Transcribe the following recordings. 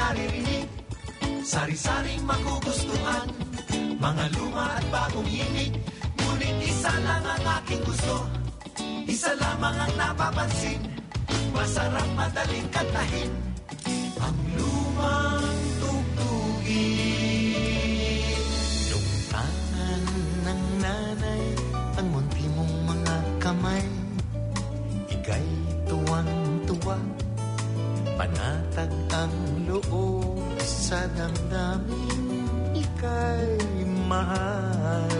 maririnig, sari-saring magugustuhan, mga luma at bagong hilig. Ngunit isa lang ang aking gusto, isa lamang ang napapansin, masarap madaling kantahin, ang lumang tugtugin. Nung tangan ng nanay, ang munti mong mga kamay, ika'y tuwang-tuwa, panatag ang loob sa damdamin, ika'y mahal.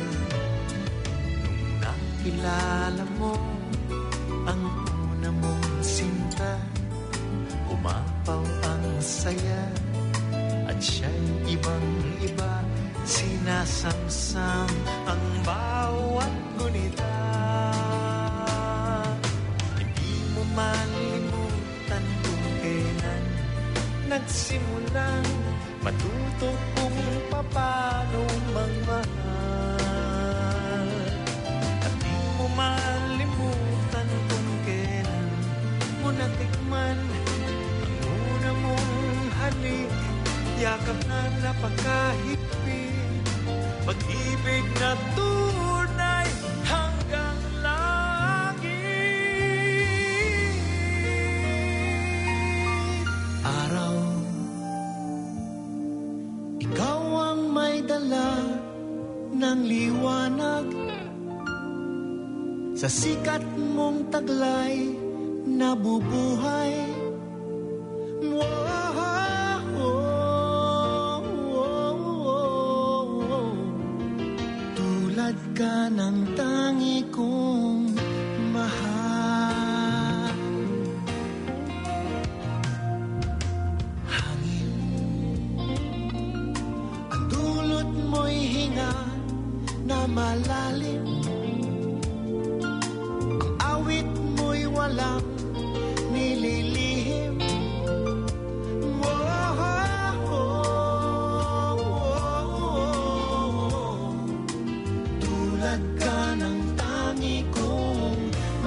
Nung nakilala mo ang una mong sinta, umapaw ang saya at siya'y ibang-iba, sinasamsam ang bawat gunita. Hindi mo malimutan kung kailan nagsimulang matuto kung paano magmahal. At di mo malimutan kung kailan mo natikman ang una mong halik, yakap na napakahigpit, pag-ibig na tunay hanggang langit. Araw, ikaw ang may dala ng liwanag, sa sikat mong taglay nabubuhay. Tulad ka ng tangi kong mahal. Hangin, ang dulot mo'y hinga na malalim, ang awit mo'y walang nililihim. Tulad ka ng tangi kong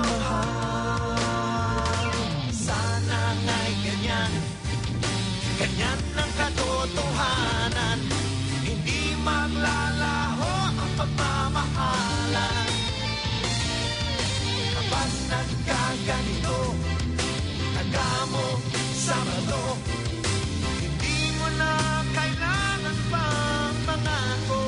mahal. Sana nga'y ganyan, ganyan ang katotohanan, hindi maglalaho ang pagmamahalan. Kapag nagkaganito, nagamo sa malo, hindi mo na kailangan pang mangako.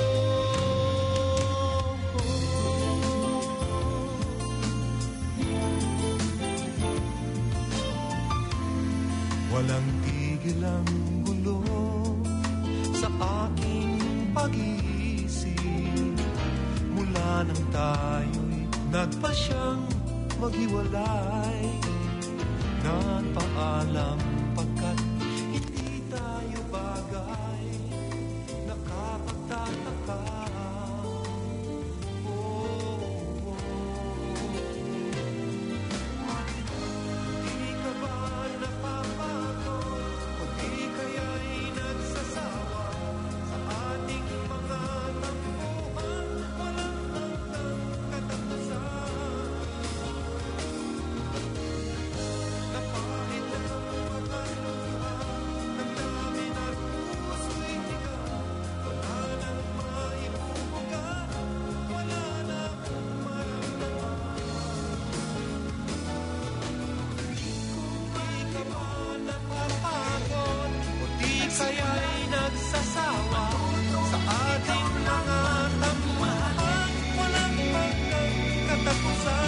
Walang tigil ang gulo sa aking pag-iisip, mula nang tayo'y nagpasyang maghiwalay. Nagpaalam pagkat hindi tayo bagay, nakakagtataka. Di ka ba napapagod o di kaya'y nagsasawa sa ating mga tampuhan, walang hanggang katapusan. Napahit ang mga luha ng dami at puso'y tiga, wala nang maibubuga, wala na akong maramdaman. Di ka ba napapagod o di kaya'y nagsasawa sa ating mga tampuhan, walang hanggang katapusan.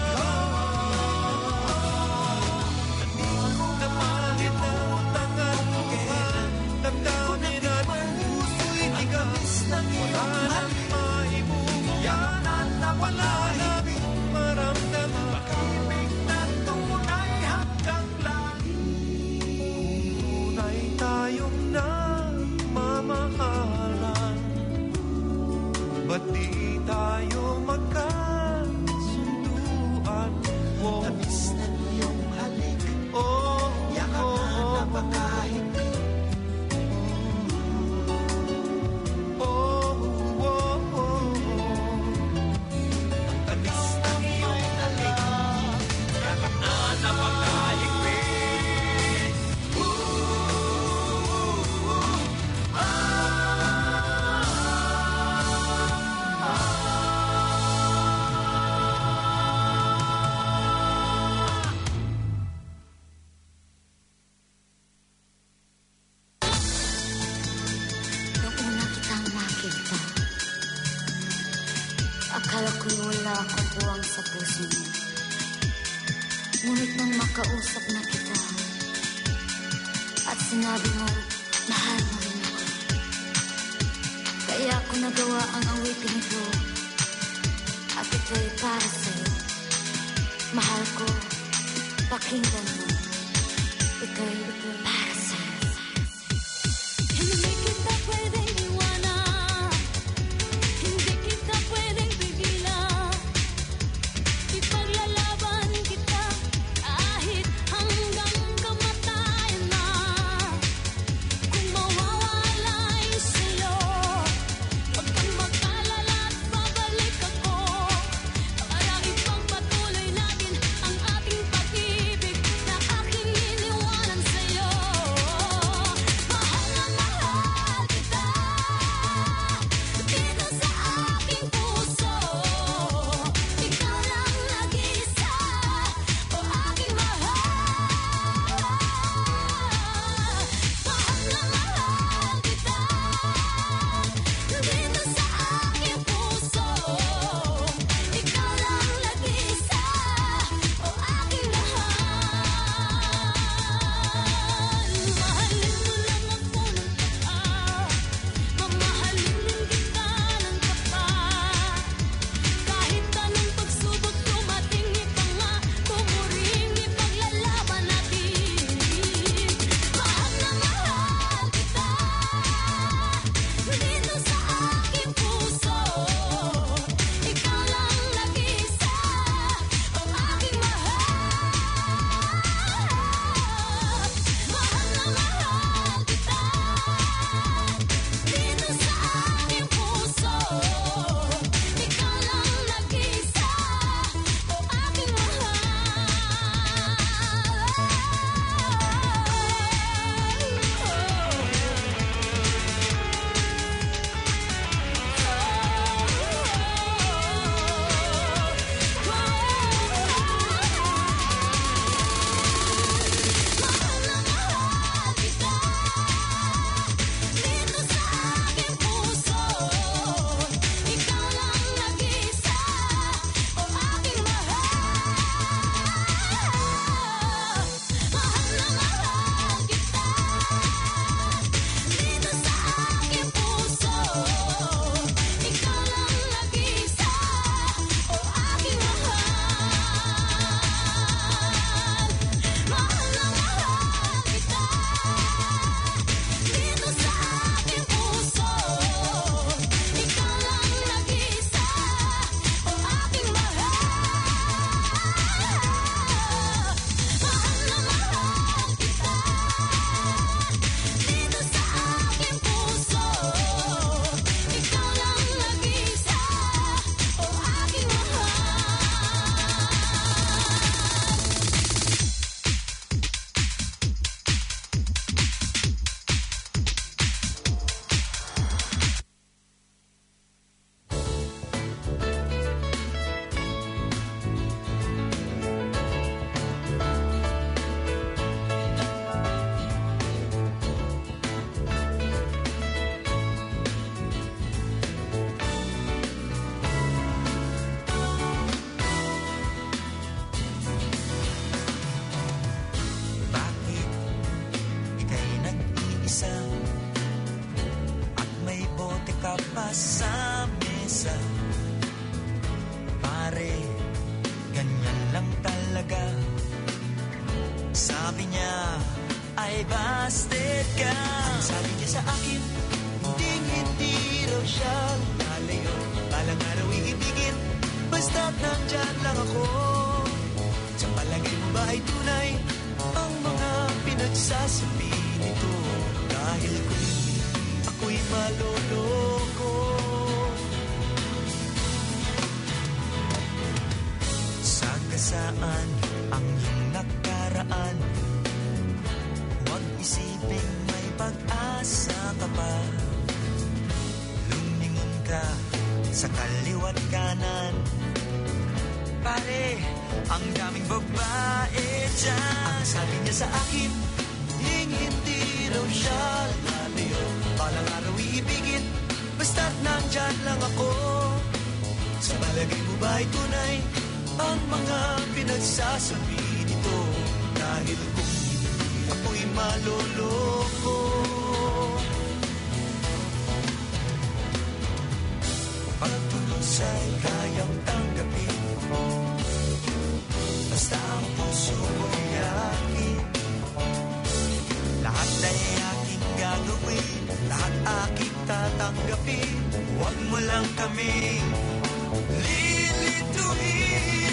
Napahit ang mga luha ng dami at puso'y tiga, wala nang maibubuga, wala na akong maramdaman. Pag-ibig na tunay hanggang langit, tunay tayong nagmamahalan, ba't di tayo magkasunduan? Tamis na iyong halik, yakap na napakahigpit. Tamis na iyong halik, yakap na napakahigpit. ako buwang sa puso mo. Ngunit nang makausap na kita at sinabi mo, mahal mo rin ako. Kaya ako nagawa ang awitin ito at ito'y para sa'yo. Mahal ko, pakinggan mo. Ito'y para sa'yo. Hindi kita pwedeng iwanan, hindi kita pwedeng pigilan. Ipaglalaban kita kahit hanggang kamatayan na. Kung mawawala'y sa'yo, huwag kang mag-alala at babalik ako. Para ipagpatuloy natin ang ating pag-ibig na aking iniwanan sa'yo. Mahal na mahal kita dito sa aking puso. Ikaw lang nag-isa, o aking mahal. Mahal na mahal kita dito sa aking puso. Ikaw lang nag-isa, o aking mahal. Mahalin mo lang ako ng tapat, mamahalin din kita ng tapat. Kahit anong pagsubok dumating, ipangaturing, ipaglalaban natin. Mahal na mahal kita dito sa aking puso. Ikaw lang nag-isa, o aking mahal. Mahal na mahal kita dito sa aking puso. Ikaw lang nag-isa, o aking mahal na mahal kita dito sa aking puso. Ikaw lang nag-isa, o aking mahal. Mahal na mahal kita dito sa aking puso. Ikaw lang nag-isa, o aking mahal. Mahal na mahal kita dito sa aking puso. Ikaw lang nag-isa, o aking mahal. Mahal na mahal kita dito sa aking puso. Ikaw lang nag-isa, o aking Bakit ika'y nag-iisa at may bote ka pa sa mesa? Pare, ganyan lang talaga. Sabi niya ay busted ka. Ang sabi niya sa akin, hindi raw siya lalayo. Balang araw iibigin, basta't nandyan lang ako. Sa palagay mo ba ay tunay ang mga pinagsasabi nito? Dahil kung ako'y maloloko, sagasaan ang iyong nakaraan. Huwag isipin may pag-asa ka pa. Lumingon ka sa kaliwat kanan. Pare, ang daming babae dyan. Ang sabi niya sa akin, hindi raw siya lalayo. Balang araw iibigin, basta't nandyan lang ako. Sa palagay mo ba'y tunay ang mga pinagsasabi nito? Dahil kung hindi ako'y maloloko, pagtulos ay kayang tanggapin, basta ang puso mo'y akin. Lahat ay aking gagawin, lahat aking tatanggapin. Huwag mo lang kaming lilituin.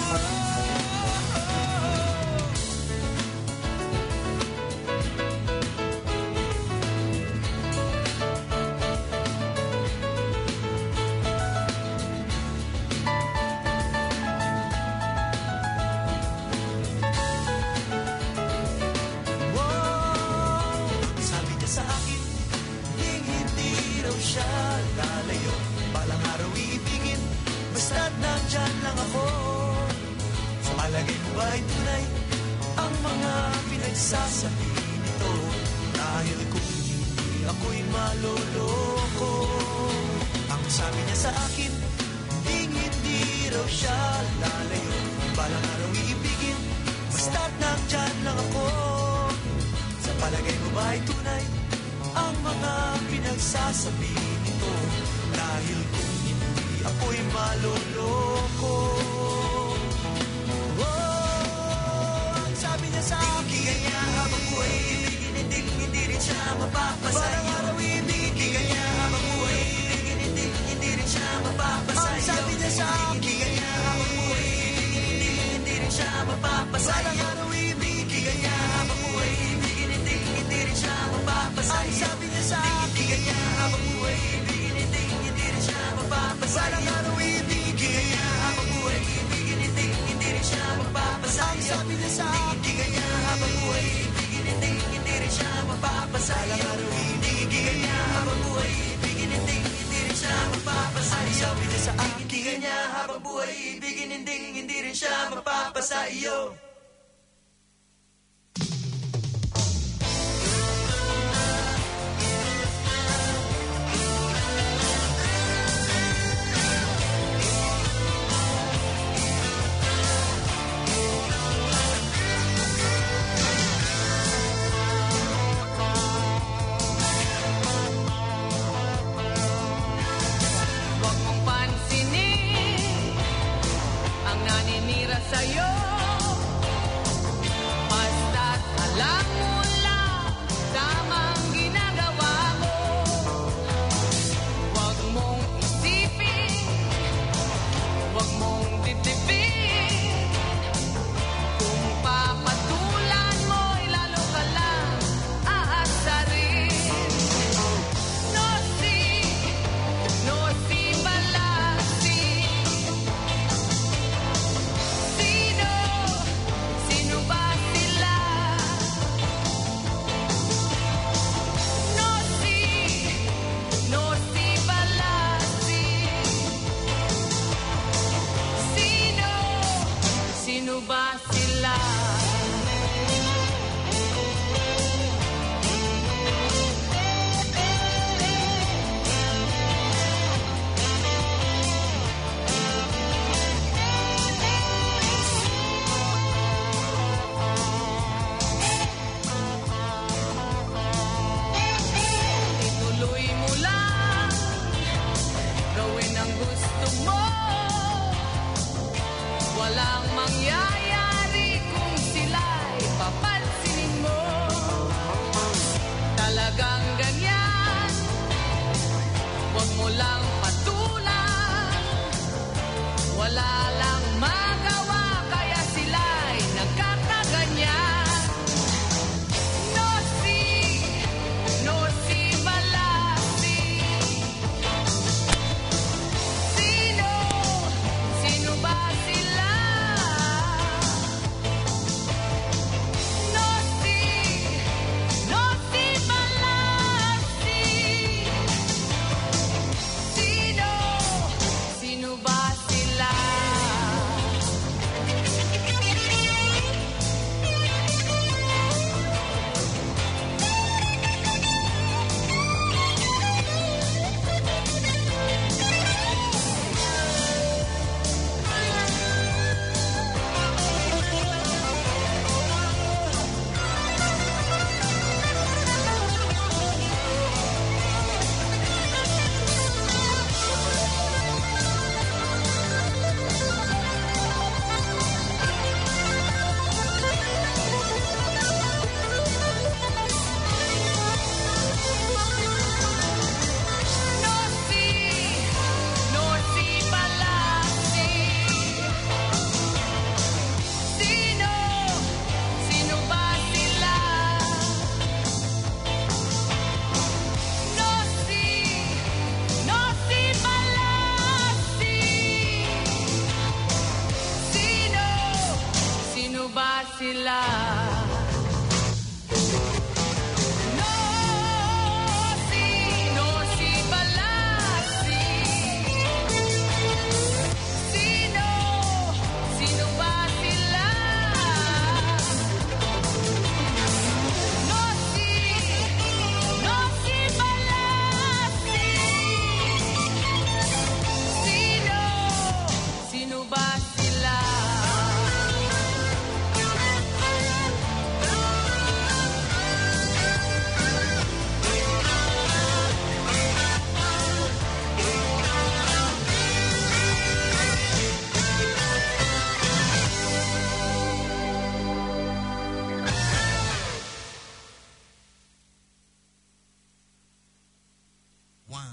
Sabi niya sa akin, hindi raw siya lalayo. Balang araw iibigin, basta't nandyan lang ako. Sa palagay mo ba'y tunay ang mga pinagsasabi nito? Dahil kung hindi ako'y maloloko. Ang sabi niya sa akin, hindi raw siya lalayo. Balang araw iibigin, basta't nandyan lang ako. Sa palagay mo ba'y tunay ang mga pinagsasabi nito? Dahil kung hindi ako'y maloloko. Ang sabi niya sa akin, kaya habang buhay ibigin, hindi rin siya mapapasayo. Parang araw ibigin, kaya habang buhay ibigin, hindi rin siya mapapasayo. Ang sabi niya sa akin, kaya habang buhay ibigin, hindi rin siya mapapasayo. Parang araw ibigin, kaya habang buhay ibigin, hindi rin siya mapapasayo. Ang sabi niya sa akin, kaya habang buhay ibigin, hindi rin siya mapapasayo. Parang araw ibigin, kaya habang buhay ibigin, hindi rin siya mapapasayo. Ang sabi niya sa akin, kaya habang buhay ibigin, hindi rin siya mapapasayo. Parang araw ibigin, kaya habang buhay ibigin, hindi rin siya mapapasayo. Ang sabi niya sa akin, kaya habang buhay ibigin, hindi rin siya mapapasayo. Huwag mong pansinin ang naninira sa'yo.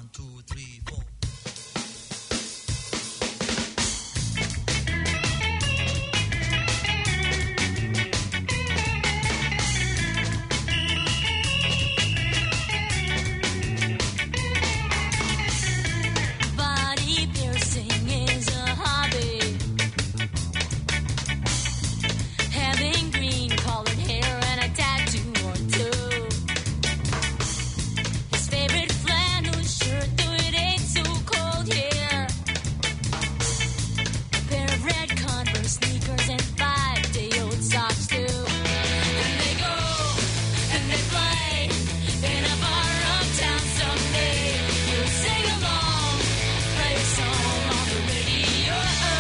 2, 3, 4. Body piercing is a hobby. Having green colored hair and a tattoo or two. His favorite flannel shirt, though it ain't so cold here. A pair of red Converse sneakers and 5-day-old socks too. And they go and they play in a bar uptown someday. You'll sing along, play a song on the radio.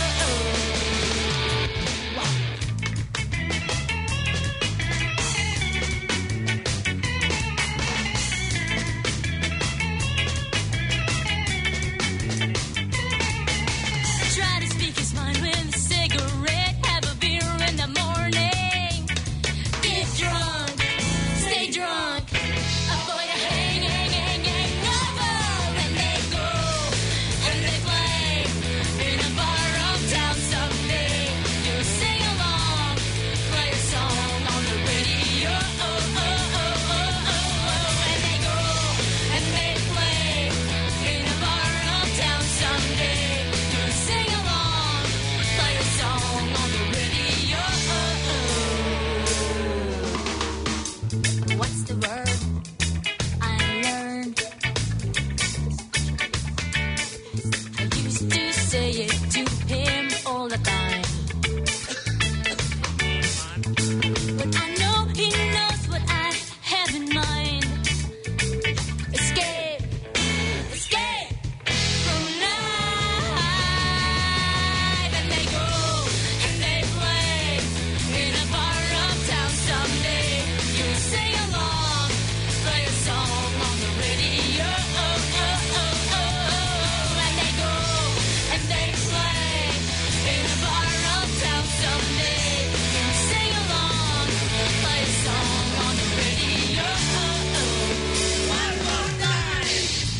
Try to speak his mind with a cigarette, have a beer in the morning. Get drunk, stay drunk, avoid a hangover. And they go and they play in a bar uptown someday. You'll sing along, play a song on the radio. And they go and they play in a bar uptown someday. You'll sing along, play a song on the radio. What's the word I learned? I used to say it to him all the time. But I know he knows what I have in mind. Escape, escape from life. And they go and they play in a bar uptown someday. You'll sing along, play a song on the radio. And they go and they play in a bar uptown someday. You'll sing along, play a song on the radio. One more time.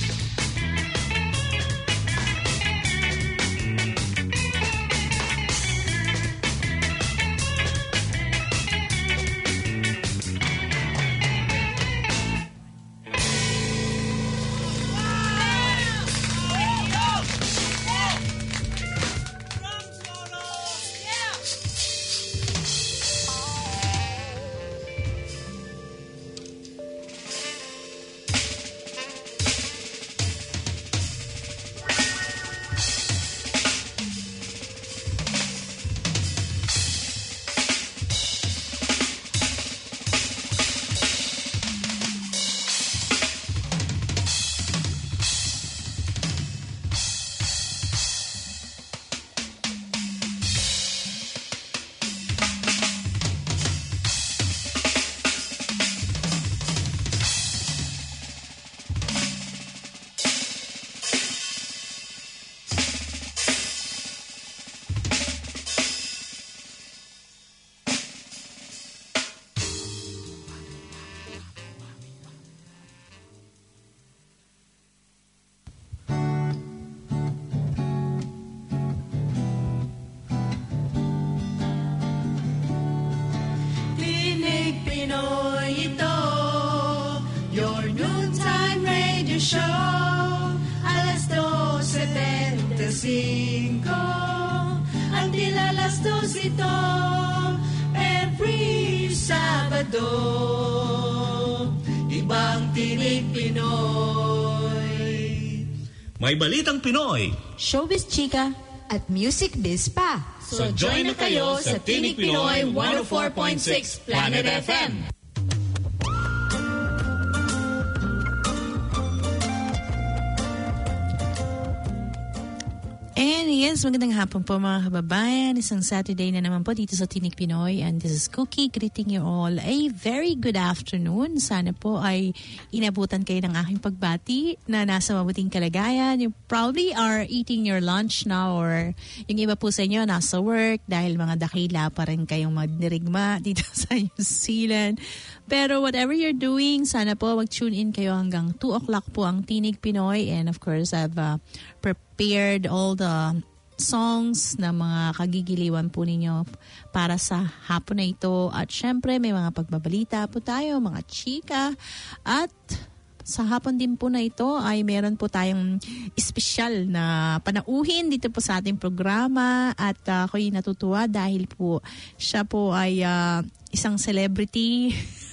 Tinig Pinoy ito, your noontime radio show. Alas 12:75, until alas 2 ito, every Sabado. Ibang Tinig Pinoy. May balitang Pinoy. Showbiz Chika at Music Biz pa. So join na kayo sa Tinig Pinoy 104.6 Planet FM. And yes, magandang hapon po mga kababayan. Isang Saturday na naman po dito sa Tinig Pinoy. And this is Cookie greeting you all a very good afternoon. Sana po ay inabutan kayo ng aking pagbati na nasa mabuting kalagayan. You probably are eating your lunch now or yung iba po sa inyo nasa work dahil mga dakila pa rin kayong magdirigma dito sa New Zealand. Pero whatever you're doing, sana po mag-tune in kayo hanggang 2 o'clock po ang Tinig Pinoy. And of course, I've prepared all the songs na mga kagigiliwan po ninyo para sa hapon na ito. At syempre, may mga pagbabalita po tayo, mga chika. At sa hapon din po na ito ay meron po tayong espesyal na panauhin dito po sa ating programa. At ako'y natutuwa dahil po siya po ay isang celebrity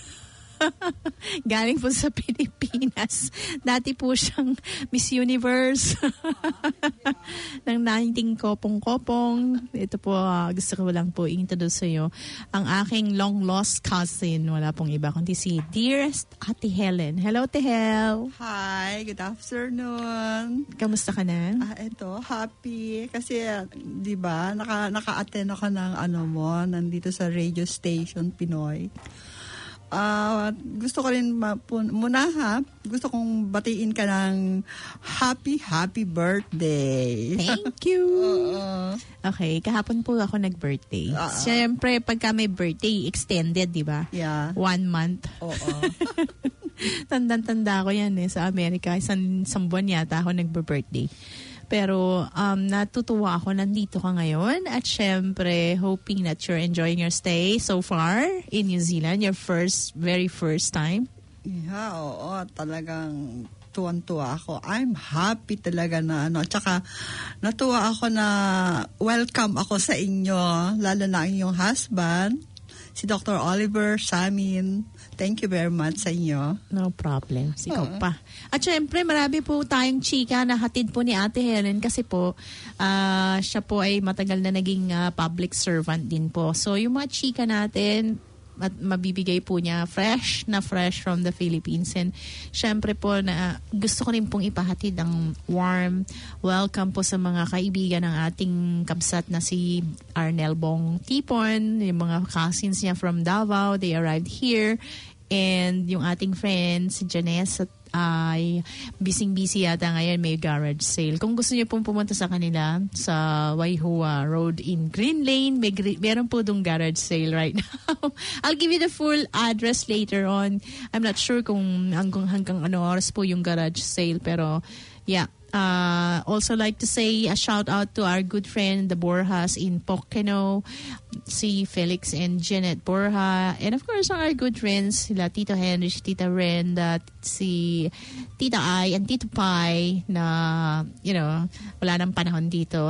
galing po sa Pilipinas. Dati po siyang Miss Universe ng 19 kopong-kopong. Ito po, gusto ko lang po i-introduce sa iyo ang aking long-lost cousin. Wala pong iba kundi si Dearest Ate Helen. Hello, Ate Hel. Hi, good afternoon. Kamusta ka na? Ito, happy. Kasi, di ba, naka-attend ako ng nandito sa radio station Pinoy. Gusto ko rin gusto kong batiin ka ng happy birthday. Thank you. Okay, kahapon po ako nag-birthday. Siyempre, pagka may birthday, extended, di ba? Yeah. 1 month. Oo. Tanda ko yan sa Amerika. Isang buwan yata ako nag-birthday. Pero natutuwa ako nandito ka ngayon at syempre hoping that you're enjoying your stay so far in New Zealand, your very first time. Yeah, oo, talagang tuwan-tuwa ako. I'm happy talaga na tsaka natuwa ako na welcome ako sa inyo, lalo na inyong husband, si Dr. Oliver Samin. Thank you very much sa inyo. No problem. Ikaw pa. At syempre, marami po tayong chika na hatid po ni Ate Helen kasi po, siya po ay matagal na naging public servant din po. So, yung mga chika natin, mabibigay po niya fresh from the Philippines. And syempre po, na gusto ko rin pong ipahatid ang warm welcome po sa mga kaibigan ng ating kabsat na si Arnel Bong Tipon, yung mga cousins niya from Davao, they arrived here. And yung ating friend, si Janice, ay busy yata ngayon, may garage sale. Kung gusto niyo pong pumunta sa kanila sa Waihua Road in Green Lane, meron po dong garage sale right now. I'll give you the full address later on. I'm not sure kung hanggang ano oras po yung garage sale, pero yeah. Also like to say a shout out to our good friend the Borjas in Pocono, si Felix and Janet Borja, and of course our good friends sila Tito Henry, Tita Renda, si Tita Ai and Tito Pai na wala nang panahon dito.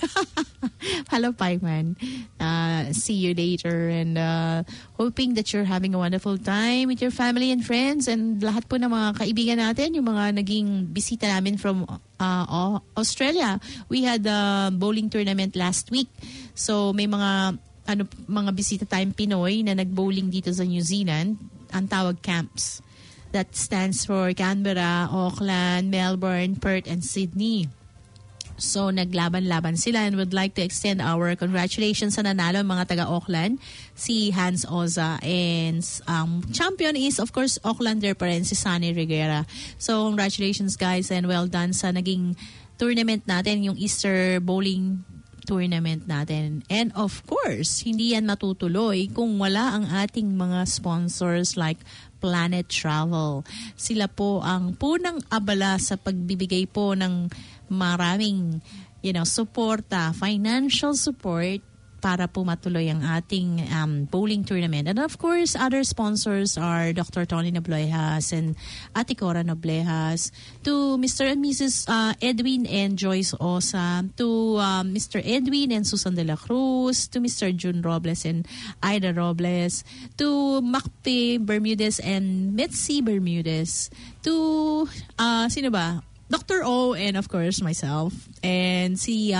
Hello Pai man. See you later and hoping that you're having a wonderful time with your family and friends and lahat po ng mga kaibigan natin, yung mga naging bisita namin from Australia. We had a bowling tournament last week. So may mga bisita tayong Pinoy na nag-bowling dito sa New Zealand. Ang tawag camps. That stands for Canberra, Auckland, Melbourne, Perth, and Sydney. So, naglaban-laban sila and would like to extend our congratulations sa nanalo mga taga-Auckland, si Hans Oza. And champion is, of course, Aucklander pa rin, si Sunny Riguera. So, congratulations guys and well done sa naging tournament natin, yung Easter Bowling tournament natin. And of course, hindi yan matutuloy kung wala ang ating mga sponsors like Planet Travel. Sila po ang punang abala sa pagbibigay po ng maraming suporta, financial support para po matuloy ang ating bowling tournament. And of course, other sponsors are Dr. Tony Noblejas and Ate Cora Noblejas, to Mr. and Mrs. Edwin and Joyce Osa, to Mr. Edwin and Susan de la Cruz, to Mr. June Robles and Ida Robles, to Macpe Bermudez and Metsi Bermudez, to sino ba? Dr. O and of course myself and si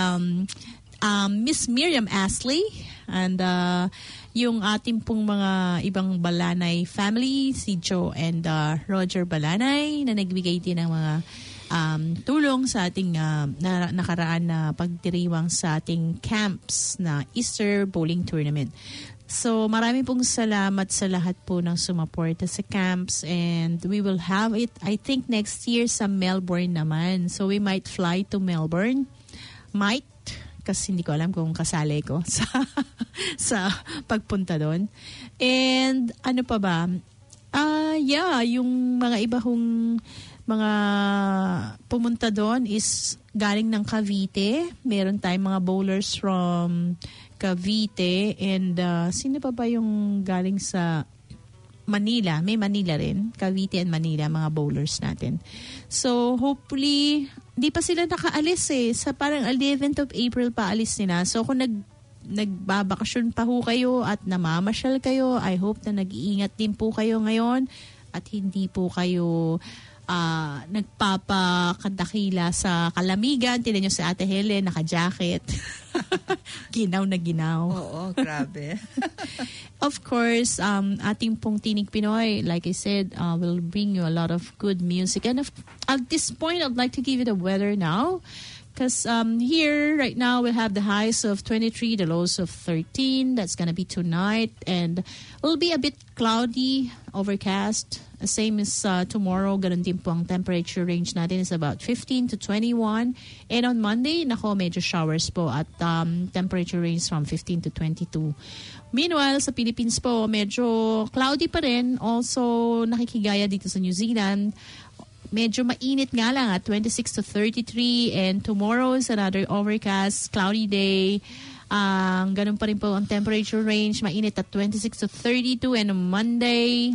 Miss Miriam Astley and yung ating pong mga ibang Balanay family, si Joe and Roger Balanay na nagbigay din ng mga tulong sa ating nakaraan na pagdiriwang sa ating camps na Easter Bowling Tournament. So marami pong salamat sa lahat po ng sumuporta sa camps, and we will have it I think next year sa Melbourne naman. So we might fly to Melbourne. Kasi hindi ko alam kung kasali ko sa pagpunta doon. And ano pa ba? Yung mga iba kong mga pumunta doon is galing ng Cavite. Meron tayong mga bowlers from Cavite, and sino pa ba yung galing sa Manila? May Manila rin. Cavite and Manila, mga bowlers natin. So, hopefully, di pa sila nakaalis sa parang 11th of April pa alis nila. So, kung nagbabakasyon pa ho kayo at namamasyal kayo, I hope na nag-iingat din po kayo ngayon at hindi po kayo nagpapakadakila sa kalamigan. Tignan nyo si Ate Helen, naka-jacket. Ginaw na ginaw. Oo, grabe. Of course, ating pong Tinig Pinoy, like I said, will bring you a lot of good music. And at this point, I'd like to give you the weather now. Because here, right now, we'll have the highs of 23, the lows of 13. That's going to be tonight. And it'll be a bit cloudy, overcast. Same as tomorrow, ganun din po ang temperature range natin is about 15 to 21. And on Monday, medyo showers po at temperature range from 15 to 22. Meanwhile, sa Philippines po, medyo cloudy pa rin. Also, nakikigaya dito sa New Zealand. Medyo mainit nga lang at 26 to 33. And tomorrow is another overcast, cloudy day. Ganun pa rin po ang temperature range. Mainit at 26 to 32. And on Monday,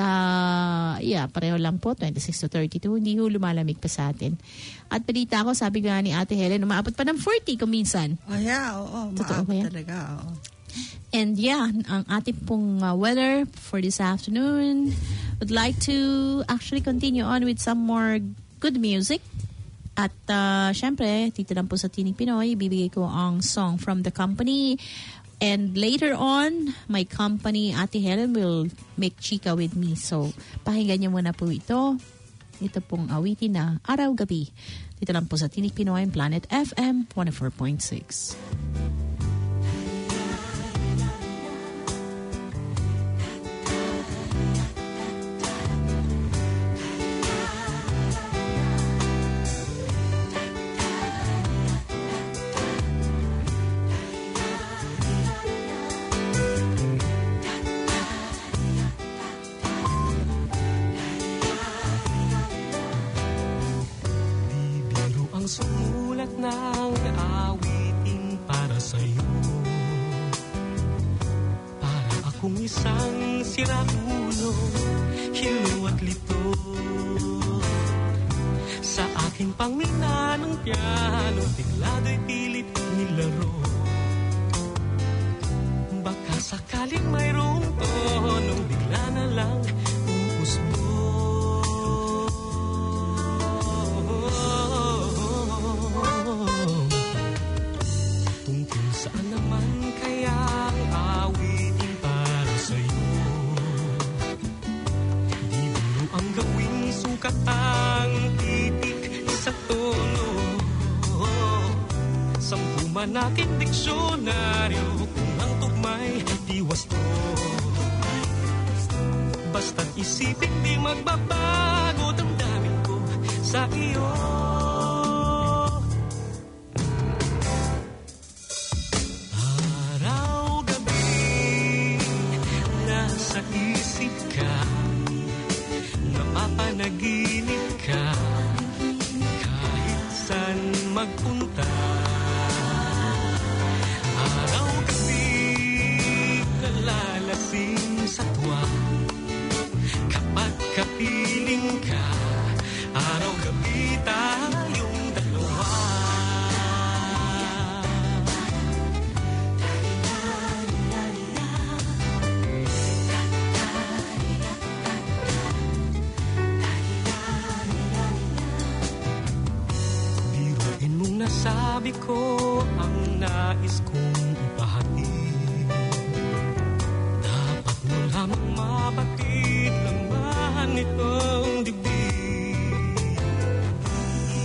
pareho lang po, 26 to 32. Hindi ho lumalamig pa sa atin. At balita ko, sabi nga ni Ate Helen, umaabot pa ng 40 kung minsan. Oo. Totoo Maabot talaga, oo. And ang ating pong weather for this afternoon. Would like to actually continue on with some more good music. At syempre, dito lang po sa Tinig Pinoy, bibigay ko ang song from The Company. And later on, my company, Ate Helen, will make chika with me. So, pakinggan niyo muna po ito. Ito pong awitin na Araw-Gabi. Dito lang po sa Tinig Pinoy, Planet FM 104.6. Sumulat ng awitin para sa'yo, para akong isang siraulo, hilo at lito, sa aking pangmina ng piano, biglado'y pilit nilaro. Baka sakaling mayroong tonong bigla na lang uusbo. Saan naman kaya ang awitin para sa'yo? Di biro ang gawing sukat ang titik sa tono. Sampu man aking diksyonaryo, kung ang tugmay di wasto. Basta't isipin di magbabago, damdamin ko sa iyo. Sa isip ka, napapanaginip ka, kahit saan magpunta. Araw-gabi, nalalasing sa tuwa, kapag kapiling ka, araw-gabi tayong dalawa. Nasabi ko ang nais kong ipahatid. Dapat mo lamang mapatid laman itong dibdib.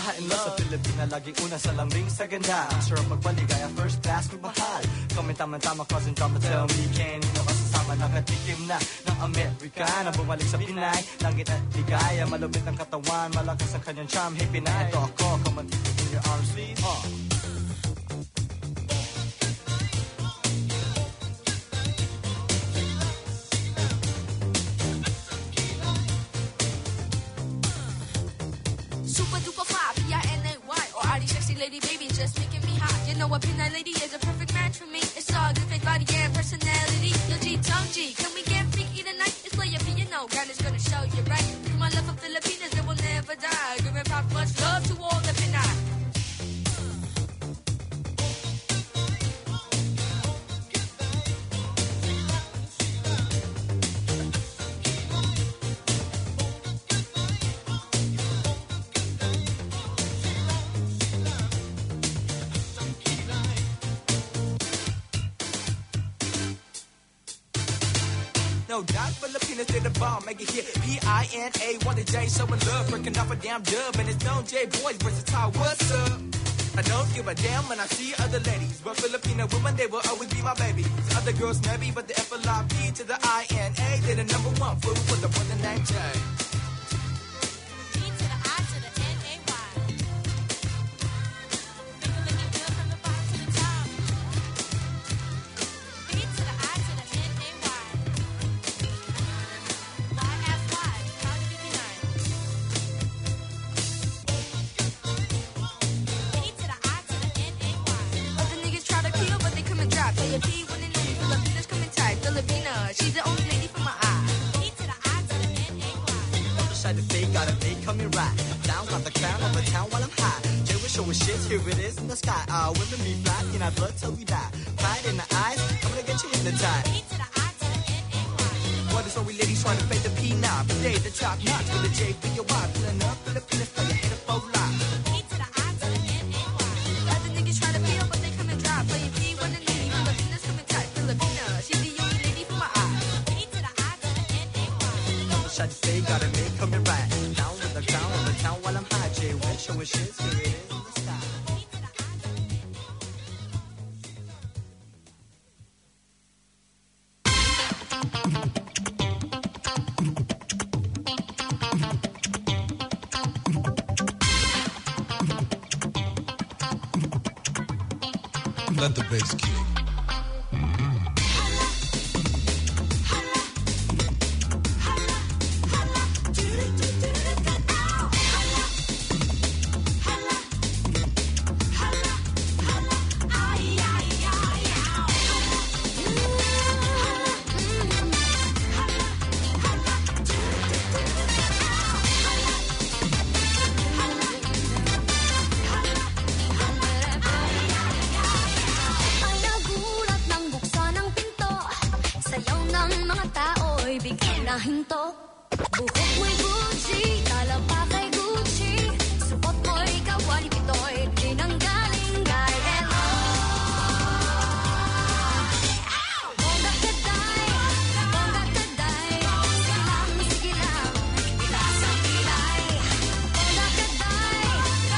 in love sa Pilipina, laging una sa lambing sa ganda. Ang sarap magpaligaya, first class magmahal. Kami tama-tama, cousin drama, tell me, kanino kasasama nakatikim na ng Amerika na bumalik sa Pinay, langit at ligaya, malupit ang katawan, malakas ang kanyang charm. Hey Pinay, ito ako, come on, in your arms please. Super duper fly, P-I-N-A-Y. Or are these sexy lady babies just making me hot? You know a Pinay lady is a perfect match for me. It's all good, fake body and personality. Yo, G-Tongue-G, can we get freaky tonight? Let's play a piano, God is gonna show you right. Through my love for Filipinas, it will never die. Giving pop much love to all the Pinay. No doubt, Filipinas did the bomb, make it hit. P-I-N-A, one the J, showing love, breaking off a damn dub, and it's known J boys versatile. What's up? I don't give a damn when I see other ladies, but Filipino women, they will always be my babies. Other girls maybe, but the F-L-I-P to the I-N-A, they're the number one fool for the one that named J. She's the only lady for my eye. E to the I to the N-A-Y. Other side of fake, got a fake coming right. Down, got the crown of the town while I'm high. Jay will show us shit, here it is in the sky. Women be flat, in our blood till we die. Pride in the eyes, I'm gonna get you hypnotized. E to the I to the N-A-Y. What is all we ladies trying to fade the P now? But they the top notch with the J, be your wife. Filling up Filipinas, throw your head up for life. E to the I to the N-A-Y. Other niggas try to feel, but they come and drop. Play your P when they need. Filipinas coming tight. Filipina, she's the only lady for my eye. Shot say, gotta make coming right. Down with the crown of the town while I'm high. Jay will show us shit, here it is in the sky. Let the bass kick. Nahinto, buhok mo'y Gucci, tala pa kay Gucci, supot mo'y kawali pitoy, di nang galing kay Hello. Bongga kaday, sige lang, ilas ang kilay. Bongga kaday,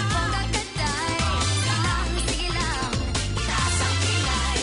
sige lang, ilas ang kilay.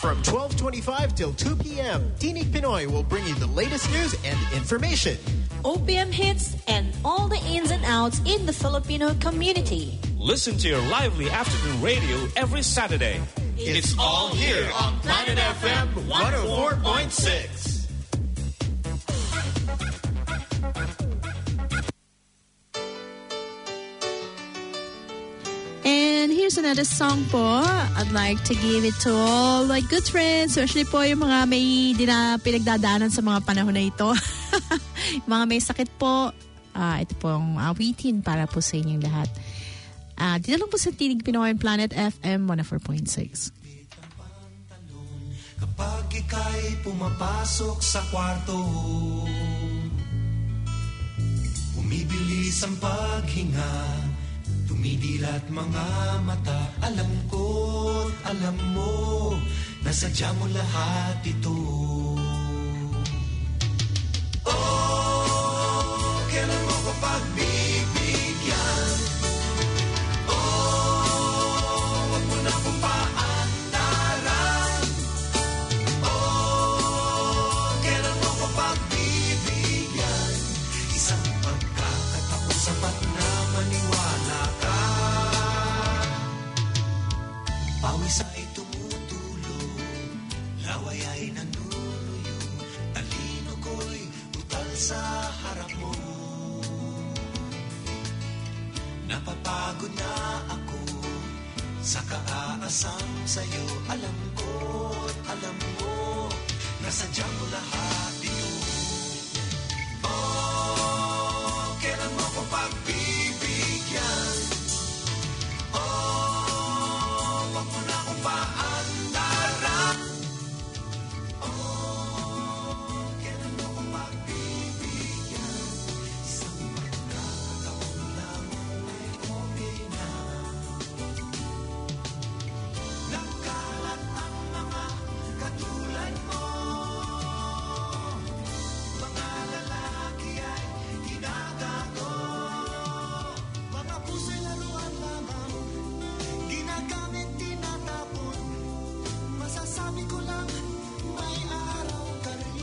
From 12:25 till 2 p.m., Tinig Pinoy will bring you the latest news and information. OPM hits and all the ins and outs in the Filipino community. Listen to your lively afternoon radio every Saturday. It's all here on Planet FM 104.6. And here's another song po. I'd like to give it to all my good friends, especially po yung mga may pinagdadaanan sa mga panahon na ito. Mga may sakit po. Ito pong awitin para po sa inyong lahat. Dito lang po sa Tinig Pinoy Planet FM 104.6. Kapag ika'y pumapasok sa kwarto, bumibilis ang paghinga, tumidilat mga mata. Alam ko't alam mo, nasadya mo lahat ito. Oh, kailan mo ko pagbibigyan? Oh, wag mo na kong paandaran. Oh, kailan mo ko pagbibigyan? Isang pagkakataon sapat na maniwala ka. Pawis ay tumutulo, laway ay nanunuyo, talino ko'y utal sa harap mo. Napapagod na ako sa kaaasam sa'yo. Alam ko't alam mo, nasadya mo lahat yun. Oh, kailan mo ko pagbibigyan? Oh, wag mo na akong paandaran. Oh, kailan mo ko pagbibigyan? Isang pagkakataon lang ay okay na. Nagkalat ang mga katulad mo. Mga lalaki ay ginagago. Mga puso'y laruan lamang, ginagamit, tinatapon. Masasabi ko lang, may araw ka rin.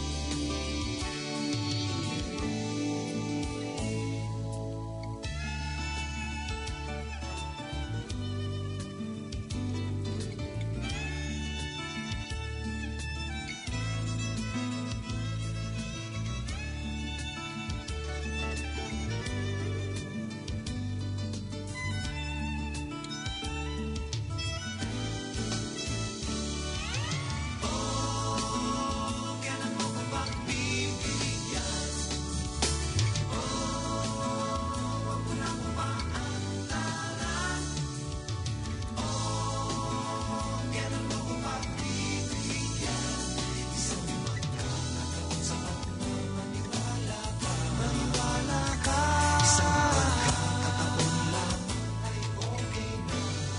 Kailan mo ko pagbibigyan? Oh, wag mo na akong paandaran. Oh, kailan mo ko pagbibigyan? Isang pagkakataon sapat na maniwala ka. Maniwala ka. Isang pagkakataon lang ay okay na.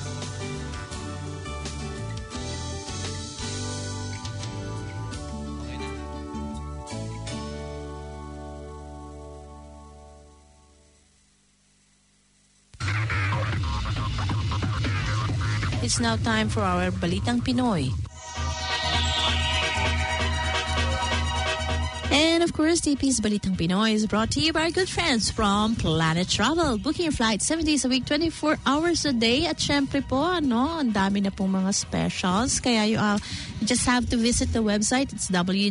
It's now time for our Balitang Pinoy. And of course, TP's Balitang Pinoy is brought to you by our good friends from Planet Travel. Booking your flight 7 days a week, 24 hours a day. At syempre po, ang dami na pong mga specials. Kaya you just have to visit the website. It's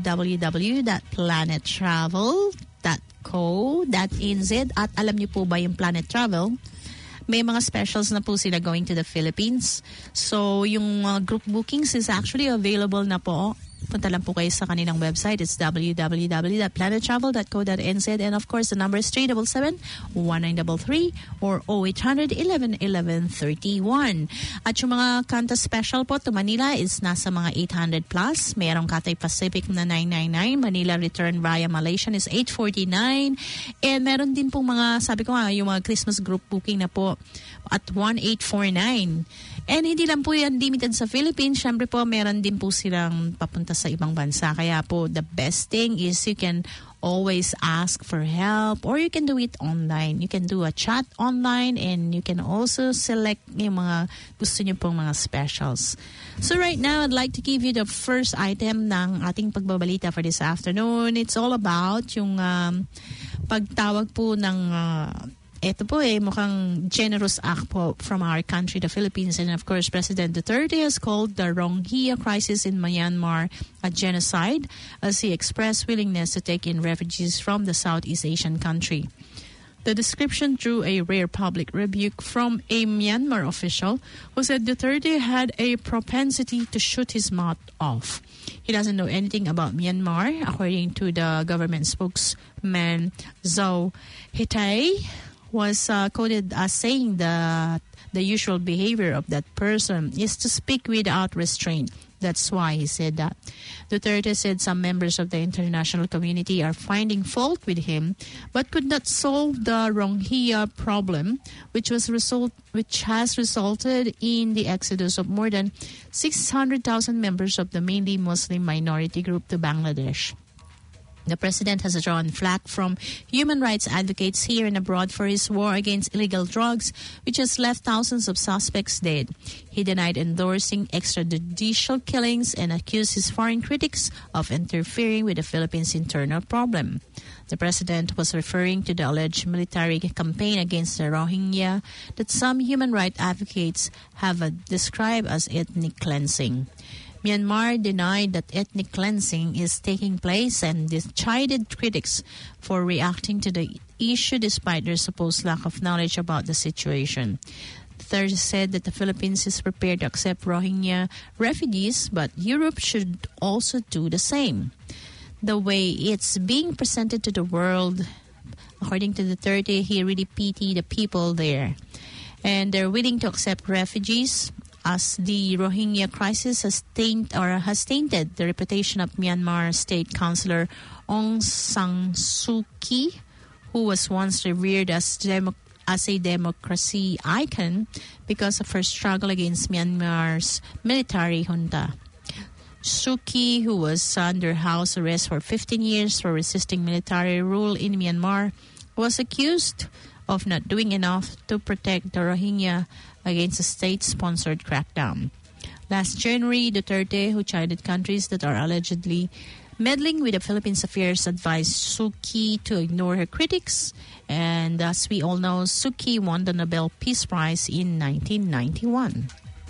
www.planettravel.co.nz. At alam niyo po ba yung Planet Travel? May mga specials na po sila going to the Philippines. So, yung group bookings is actually available na po. Punta lang po kayo sa kanilang website. It's www.planettravel.co.nz. And of course, the number is 377-1933 or 0800-11-11-31. At yung mga Kanta special po to Manila is nasa mga 800 plus. Mayroong Cathay Pacific na 999. Manila return via Malaysian is 849. And meron din po mga, sabi ko nga, yung mga Christmas group booking na po at 1849. And hindi lang po yan limited sa Philippines. Siyempre po, meron din po silang papunta sa ibang bansa. Kaya po, the best thing is you can always ask for help, or you can do it online. You can do a chat online, and you can also select yung mga gusto nyo pong mga specials. So right now, I'd like to give you the first item ng ating pagbabalita for this afternoon. It's all about yung pagtawag po ng ito po mukhang generous act po from our country, the Philippines. And of course, President Duterte has called the Rohingya crisis in Myanmar a genocide as he expressed willingness to take in refugees from the Southeast Asian country. The description drew a rare public rebuke from a Myanmar official who said Duterte had a propensity to shoot his mouth off. He doesn't know anything about Myanmar, according to the government spokesman Zhou Hetay, was quoted as saying that the usual behavior of that person is to speak without restraint. That's why he said that. Duterte said some members of the international community are finding fault with him, but could not solve the Rohingya problem, which has resulted in the exodus of more than 600,000 members of the mainly Muslim minority group to Bangladesh. The president has drawn flack from human rights advocates here and abroad for his war against illegal drugs, which has left thousands of suspects dead. He denied endorsing extrajudicial killings and accused his foreign critics of interfering with the Philippines' internal problem. The president was referring to the alleged military campaign against the Rohingya that some human rights advocates have described as ethnic cleansing. Myanmar denied that ethnic cleansing is taking place and chided critics for reacting to the issue despite their supposed lack of knowledge about the situation. The third said that the Philippines is prepared to accept Rohingya refugees, but Europe should also do the same. The way it's being presented to the world, according to Duterte, he really pitied the people there. And they're willing to accept refugees, as the Rohingya crisis has tainted the reputation of Myanmar State Councillor Aung San Suu Kyi, who was once revered as a democracy icon because of her struggle against Myanmar's military junta. Suu Kyi, who was under house arrest for 15 years for resisting military rule in Myanmar, was accused of not doing enough to protect the Rohingya against a state-sponsored crackdown. Last January, Duterte, who chided countries that are allegedly meddling with the Philippines' affairs, advised Suu Kyi to ignore her critics. And as we all know, Suu Kyi won the Nobel Peace Prize in 1991.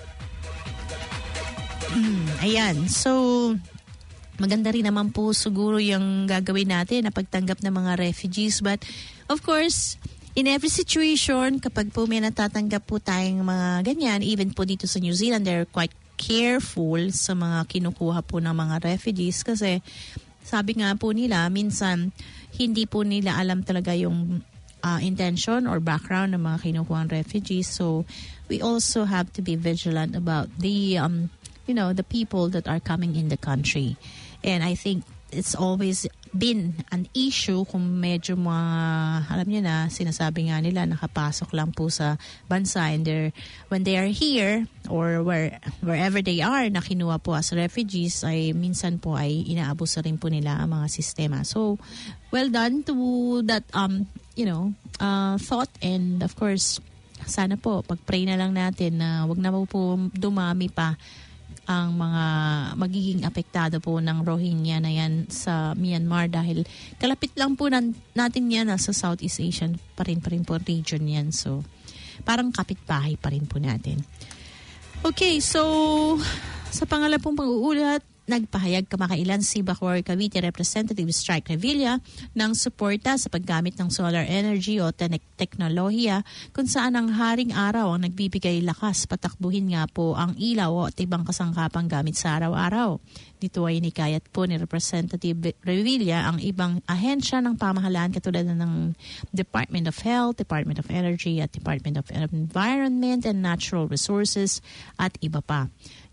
Ayan. So, maganda rin naman po siguro yung gagawin natin na pagtanggap ng mga refugees. But, of course, in every situation, kapag po may natatanggap po tayong mga ganyan, even po dito sa New Zealand, they're quite careful sa mga kinukuha po ng mga refugees kasi sabi nga po nila, minsan hindi po nila alam talaga yung intention or background ng mga kinukuhang refugees. So, we also have to be vigilant about the, the people that are coming in the country. And I think it's always been an issue kung medyo alam niyo na, sinasabi nga nila, nakapasok lang po sa bansa and when they are here or wherever they are na kinuha po as refugees, ay minsan po ay inaabuso rin po nila ang mga sistema. So, well done to that, thought, and of course, sana po, pag-pray na lang natin na wag na po dumami pa ang mga magiging apektado po ng Rohingya na yan sa Myanmar dahil kalapit lang po natin yan sa Southeast Asian pa rin po region yan. So, parang kapitbahay pa rin po natin. Okay, so sa pangalawang pag-uulat, nagpahayag kamakailan si Bacoor Cavite Representative Strike Revilla ng suporta sa paggamit ng solar energy o teknolohiya kung saan ang haring araw ang nagbibigay lakas patakbuhin nga po ang ilaw at ibang kasangkapang gamit sa araw-araw. Dito ay inikayat po ni Representative Revilla ang ibang ahensya ng pamahalaan katulad ng Department of Health, Department of Energy at Department of Environment and Natural Resources at iba pa.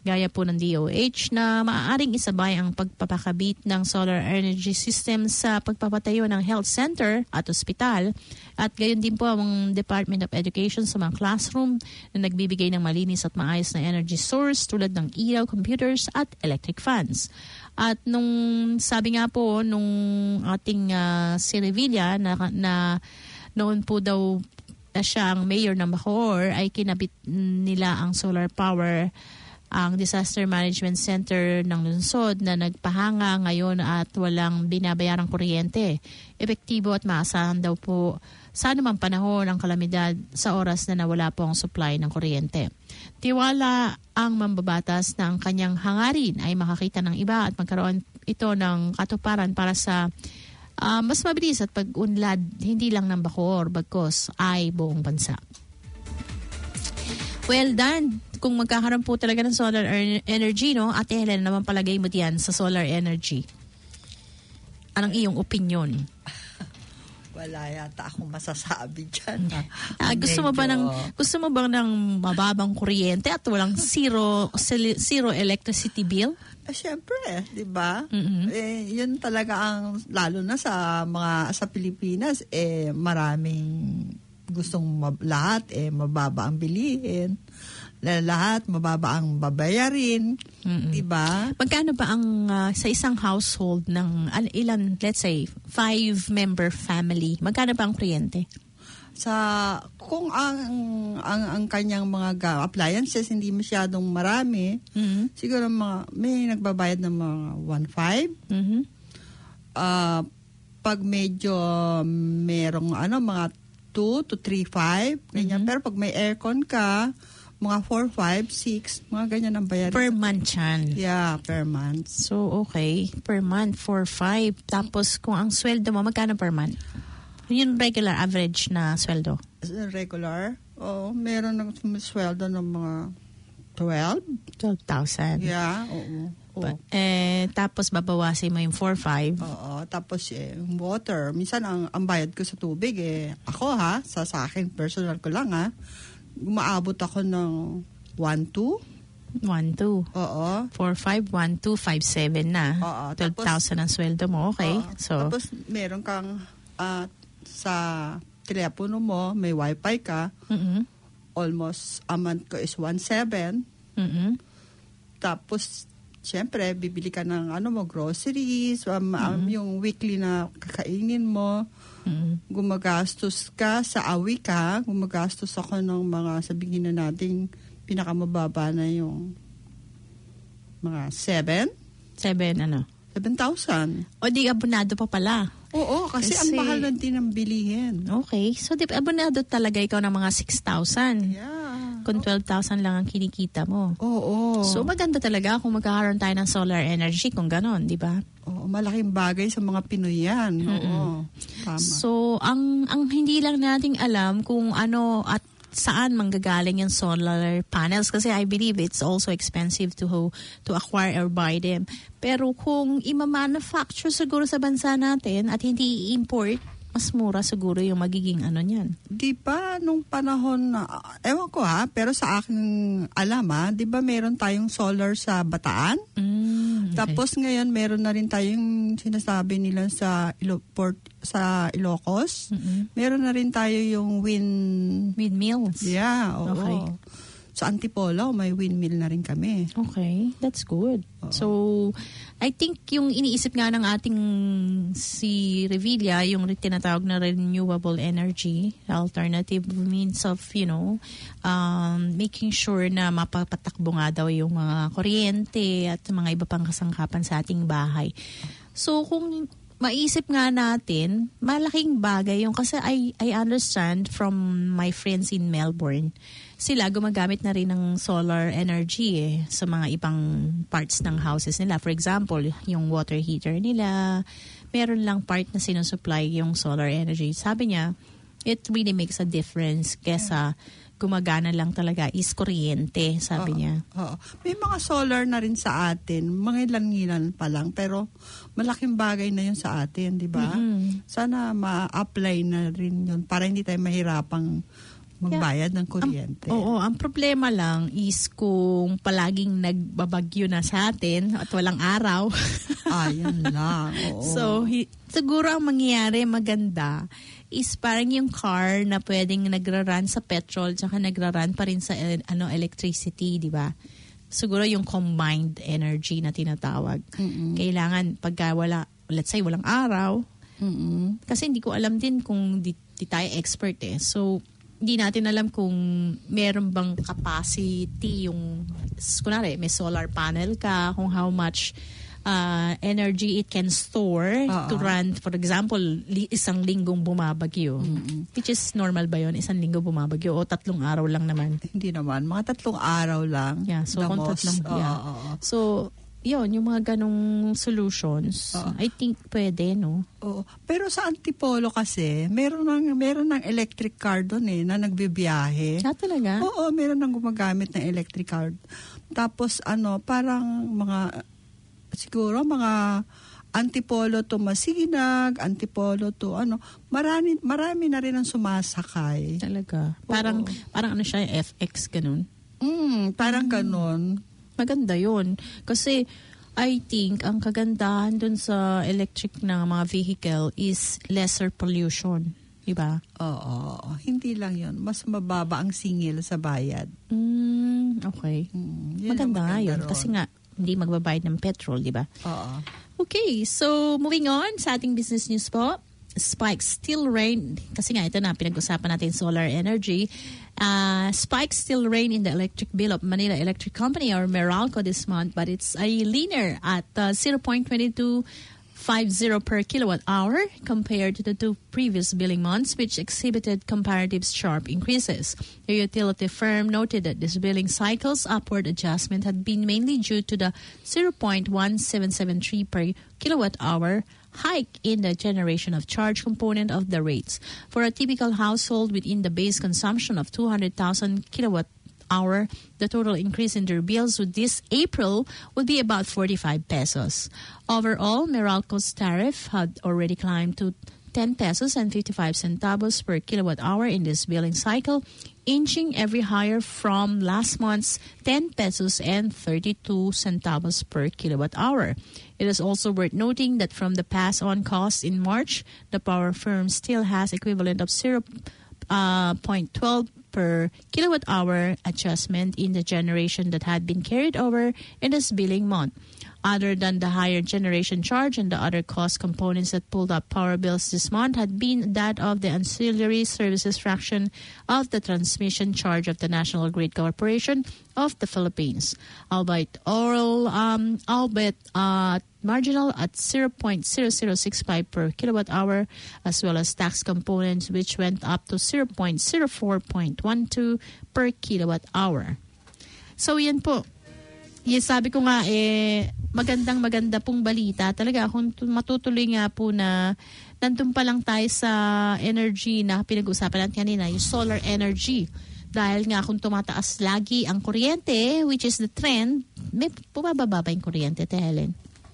gaya po ng DOH na maaaring isabay ang pagpapakabit ng solar energy system sa pagpapatayo ng health center at ospital. At gayon din po ang Department of Education sa mga classroom na nagbibigay ng malinis at maayos na energy source tulad ng ilaw, computers at electric fans. At nung sabi nga po nung ating si Revilla na noon po daw siya ang mayor ng Bacoor ay kinabit nila ang solar power ang Disaster Management Center ng lungsod na nagpahanga ngayon at walang binabayarang kuryente. Epektibo at maasahan daw po sa anumang panahon ang kalamidad sa oras na nawala po ang supply ng kuryente. Tiwala ang mambabatas na ang kanyang hangarin ay makakita ng iba at magkaroon ito ng katuparan para sa mas mabilis at pag-unlad hindi lang ng Bacoor bagkos ay buong bansa. Well done. Kung magkakaroon po talaga ng solar energy, no? Ate Helen, naman palagay mo diyan sa solar energy. Anong iyong opinion? Wala yata akong masasabi dyan. Gusto mo ba ng mababang kuryente at walang zero electricity bill? Siyempre, di ba? Yun talaga ang, lalo na sa Pilipinas, maraming gustong lahat, mababa ang bilihin. Lahat, mababa ang babayarin. Di ba? Magkano ba ang sa isang household ng ilan, let's say, 5-member family, magkano ba ang kuryente? Kung ang kanyang mga appliances hindi masyadong marami, siguro may nagbabayad ng mga 1.5. Pag medyo merong mga 2 to 3.5, ganyan. Pero pag may aircon ka, mga 4, 5, 6, mga ganyan ang bayarin. Per month yan? Yeah, per month. So, okay. Per month, 4, 5. Tapos, kung ang sweldo mo, magkano per month? Yung regular average na sweldo? Regular? Meron ng sweldo ng mga 12,000. Yeah, oo. Tapos, babawasin mo yung 4, 5. Oo. Tapos, water. Minsan, ang bayad ko sa tubig, ako sa akin, personal ko lang umaabot ako ng 1.2. 1.2. Oo. 4.5, 1.2, 5.7 na. Oo. 12,000 ang sweldo mo. Okay. Tapos, meron kang sa telepono mo, may wifi ka. Almost a month ko is 1.7. Tapos, siyempre, bibili ka ng groceries, yung weekly na kakainin mo. Gumagastos ka sa awi ka, gumagastos ako ng mga, sabihin na natin, pinakamababa na yung mga 7. 7,000. O di abonado pa pala. Oo, kasi ang mahal na din ang bilihin. Okay. So, di abonado talaga ikaw ng mga 6,000. Yeah. Kung 12,000 lang ang kinikita mo. Oo. So, maganda talaga kung magkakaroon tayo ng solar energy kung ganon, di ba? Oo, malaking bagay sa mga Pinoy yan. Oo. Tama. So, ang hindi lang nating alam kung ano at saan manggagaling yung solar panels kasi I believe it's also expensive to acquire or buy them. Pero kung ima-manufacture siguro sa bansa natin at hindi i-import, mas mura siguro yung magiging niyan. Di ba nung panahon na, ewan ko pero sa aking alam di ba meron tayong solar sa Bataan? Okay. Tapos ngayon meron na rin tayong sinasabi nila sa Ilocos. Meron na rin tayo yung windmills. Yeah, oo. Okay. Sa Antipolo, may windmill na rin kami. Okay, that's good. So, I think yung iniisip nga ng ating si Revilla, yung tinatawag na renewable energy, alternative means of, making sure na mapapatakbo nga daw yung mga kuryente at mga iba pang kasangkapan sa ating bahay. So, kung maisip nga natin, malaking bagay yung kasi I understand from my friends in Melbourne, sila gumagamit na rin ng solar energy sa mga ibang parts ng houses nila. For example, yung water heater nila, meron lang part na sinusupply yung solar energy. Sabi niya, it really makes a difference kesa gumagana lang talaga is kuryente, sabi niya. May mga solar na rin sa atin, mga ilan pa lang, pero malaking bagay na yun sa atin, di ba? Sana ma-apply na rin yun para hindi tayo mahirapang magbayad ng kuryente. Oo, ang problema lang is kung palaging nagbabagyo na sa atin at walang araw. Yan lang. Oo. So, siguro ang mangyayari maganda is parang yung car na pwedeng nagra-run sa petrol tsaka nagra-run pa rin sa electricity, di ba? Siguro yung combined energy na tinatawag. Kailangan pagka let's say walang araw, kasi hindi ko alam din kung di tayo expert So, hindi natin alam kung meron bang capacity yung, kunwari, may solar panel ka, kung how much energy it can store to run, for example, isang linggong bumabagyo. Which is normal ba yun? Isang linggo bumabagyo o 3 araw lang naman? Hindi naman. Mga 3 araw lang. Yeah, so kung 3. So, yun, yung mga ganong solutions, I think pwede, no? Oo. Pero sa Antipolo kasi, meron ng electric car doon na nagbibiyahe. Talaga? Oo, meron nang gumagamit ng electric car. Tapos parang siguro mga Antipolo to Masinag, Antipolo to marami na rin ang sumasakay. Talaga? Parang ano siya, FX ganun? Parang ganun. Maganda yun. Kasi I think ang kagandahan dun sa electric na mga vehicle is lesser pollution. Diba? Oo. Hindi lang yun. Mas mababa ang singil sa bayad. Okay. Maganda nga yun. Kasi nga, hindi magbabayad ng petrol, diba? Oo. Okay. So, moving on sa ating business news po. Spikes still reign. Kasi nga, ito na, pinag-usapan natin solar energy. Spikes still reign in the electric bill of Manila Electric Company or Meralco this month, but it's a linear at 0.2250 per kilowatt hour compared to the 2 previous billing months, which exhibited comparative sharp increases. The utility firm noted that this billing cycle's upward adjustment had been mainly due to the 0.1773 per kilowatt hour hike in the generation of charge component of the rates. For a typical household within the base consumption of 200,000 kilowatt hour, the total increase in their bills with this April would be about 45 pesos. Overall, Meralco's tariff had already climbed to 10 pesos and 55 centavos per kilowatt hour in this billing cycle, inching every higher from last month's 10 pesos and 32 centavos per kilowatt hour. It is also worth noting that from the pass-on costs in March, the power firm still has equivalent of 0.12 per kilowatt hour adjustment in the generation that had been carried over in this billing month. Other than the higher generation charge and the other cost components that pulled up power bills this month had been that of the ancillary services fraction of the transmission charge of the National Grid Corporation of the Philippines, albeit marginal at 0.0065 per kilowatt hour, as well as tax components which went up to 0.04.12 per kilowatt hour. So yan po. Yes, sabi ko nga maganda pong balita. Talaga kung matutuloy nga po na nandun pa lang tayo sa energy na pinag-usapan natin kanina, yung solar energy. Dahil nga kung tumataas lagi ang kuryente, which is the trend, may bumababa ba yung kuryente, Helen?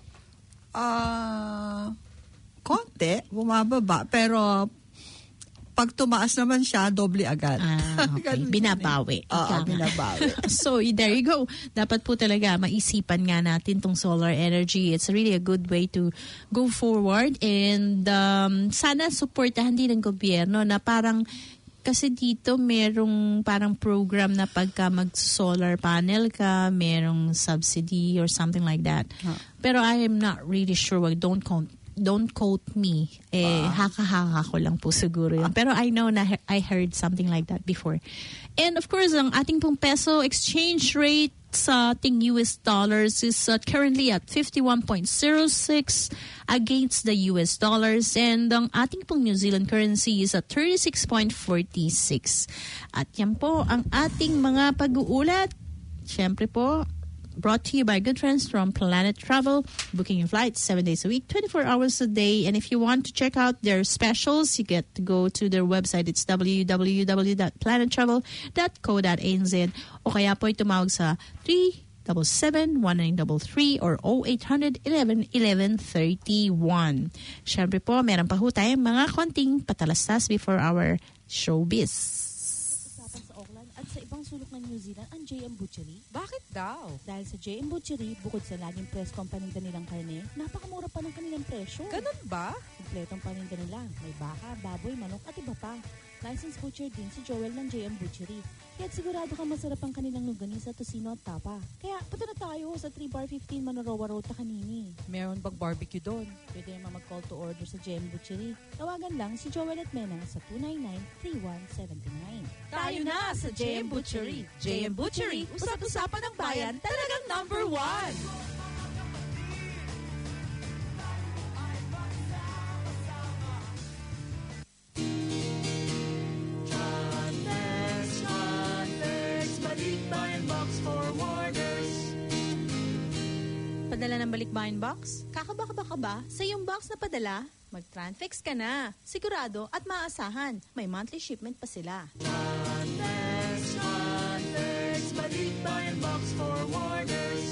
Konti, bumababa. Pero pag tumaas naman siya, doble agad. Okay. Binabawi. Binabawi. So, there you go. Dapat po talaga maisipan nga natin tong solar energy. It's really a good way to go forward. And sana supportahan din ng gobyerno na parang, kasi dito merong parang program na pagka mag-solar panel ka, merong subsidy or something like that. Pero I am not really sure. Don't quote me. Haka-haka ko lang po siguro yun. Pero I know na I heard something like that before. And of course, ang ating pong peso exchange rate sa ating US dollars is currently at 51.06 against the US dollars. And ang ating pong New Zealand currency is at 36.46. At yan po ang ating mga pag-uulat. Siyempre po, brought to you by good friends from Planet Travel, booking your flights 7 days a week, 24 hours a day. And if you want to check out their specials, you get to go to their website. It's www.planettravel.co.nz o kaya po tumawag sa 377-1933 or 0800-11-1131. Siyempre po, meron pa ho tayong mga konting patalastas before our showbiz. sulok ng New Zealand ang J.M. Butchery? Bakit daw? Dahil sa J.M. Butchery, bukod sa laging presko ang paninda nilang karne, napakamura pa ng kanilang presyo. Ganun ba? Kompletong paninda nila. May baka, baboy, manok at iba pa. Licensed butcher din si Joel ng J.M. Butchery. Kaya't sigurado kang masarap ang kanilang longganisa, tocino at tapa. Kaya punta na tayo sa 3 Bar 15 Manorowa Road, Takanini. Meron bang barbecue doon? Pwede naman mag-call to order sa J.M. Butchery. Tawagan lang si Joel at Mena sa 299-3179. Tayo na sa J.M. Butchery. J.M. Butchery, usap-usapan ng bayan, talagang number 1. Padala ng Balikbayan Box? Kakaba ka ba? Sa iyong box na padala, mag-Transfix ka na. Sigurado at maasahan. May monthly shipment pa sila. Transfix, Balikbayan Box Forwarders.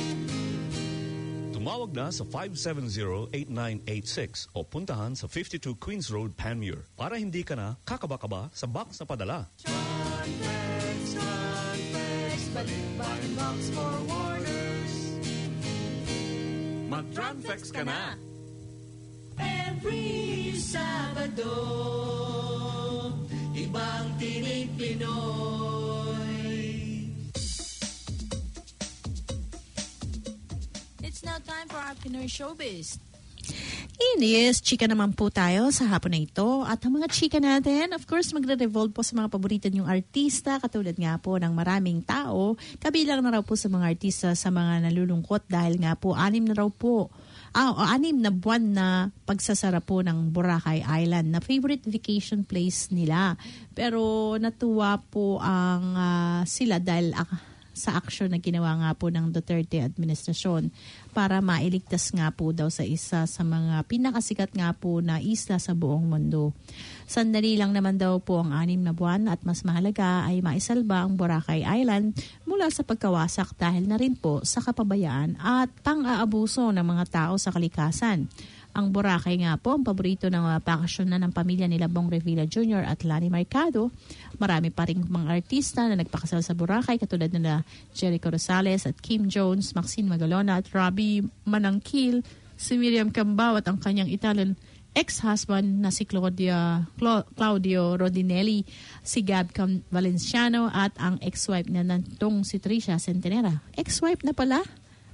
Tumawag na sa 570-8986 o puntahan sa 52 Queens Road, Panmure para hindi ka na kakaba-kaba sa box na padala. Transfix, Balikbayan Box Forwarders. Mag-Transfix ka na! Every Sabado, ibang Tinig Pinoy. It's now time for our Pinoy Showbiz. Inis, chika naman po tayo sa hapon na ito. At ang mga chika natin, of course, magre-revolve po sa mga paborito niyong artista, katulad nga po ng maraming tao. Kabilang na raw po sa mga artista sa mga nalulungkot dahil nga po 6 na buwan na pagsasara po ng Boracay Island na favorite vacation place nila. Pero natuwa po ang sila dahil sa aksyon na ginawa nga po ng Duterte administrasyon para mailigtas nga po daw sa isa sa mga pinakasikat nga po na isla sa buong mundo. Sandali lang naman daw po ang 6 na buwan at mas mahalaga ay maisalba ang Boracay Island mula sa pagkawasak dahil na rin po sa kapabayaan at pang-aabuso ng mga tao sa kalikasan. Ang Boracay nga po ang paborito ng bakasyon na ng pamilya nila Bong Revilla Jr. at Lani Mercado. Marami pa rin mga artista na nagpakasal sa Boracay katulad nila Jericho Rosales at Kim Jones, Maxine Magalona at Robbie Manangkil, si Miriam Cambao at ang kanyang Italian ex-husband na si Claudio Rodinelli, si Gab Valenciano at ang ex-wife na nantong si Trisha Centenera. Ex-wife na pala?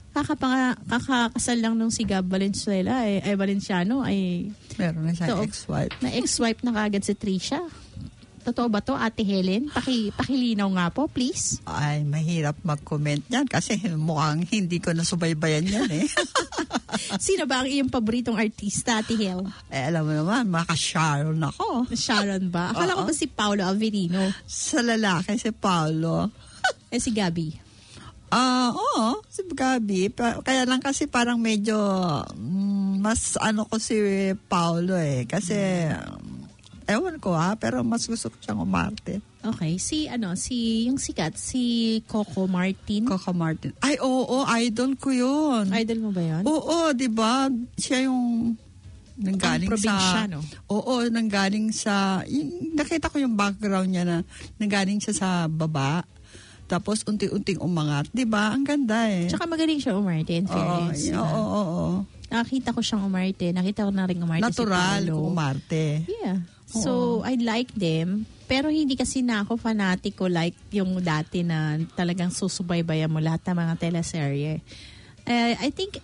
Kakakasal lang nung si Gab Valenciano ay meron na siya ex-wife. Na ex-wife na kagad si Trisha. Totoo ba to, Ate Helen? Pakilinaw nga po, please. Ay, mahirap mag-comment yan kasi mukhang hindi ko nasubaybayan yan eh. Sino ba ang iyong paboritong artista, Ate Hel? Alam mo naman, maka-Sharon ako. Sharon ba? Akala ko ba si Paolo Avelino? Sa lalaki, si Paolo. Si Gabi? Oo, si Gabi. Kaya lang kasi parang medyo mas ko si Paolo eh. Kasi, ewan ko pero mas gusto ko siyang umarte. Okay. Yung sikat, si Coco Martin. Coco Martin. Ay, oo, idol ko yun. Idol mo ba yun? Oo, di ba? Siya yung nanggaling sa... no? Oo, nanggaling sa... Nakita ko yung background niya na nanggaling siya sa baba. Tapos unti-unting umangat. Diba? Ang ganda eh. Tsaka magaling siya umarte, in fairness. Oo. Nakita ko siyang umarte. Nakita ko na rin umarte natural si Paolo. Umarte. Yeah. So, I like them. Pero hindi kasi na ako fanatiko like yung dati na talagang susubaybayan mo lahat ng mga teleserye. I think,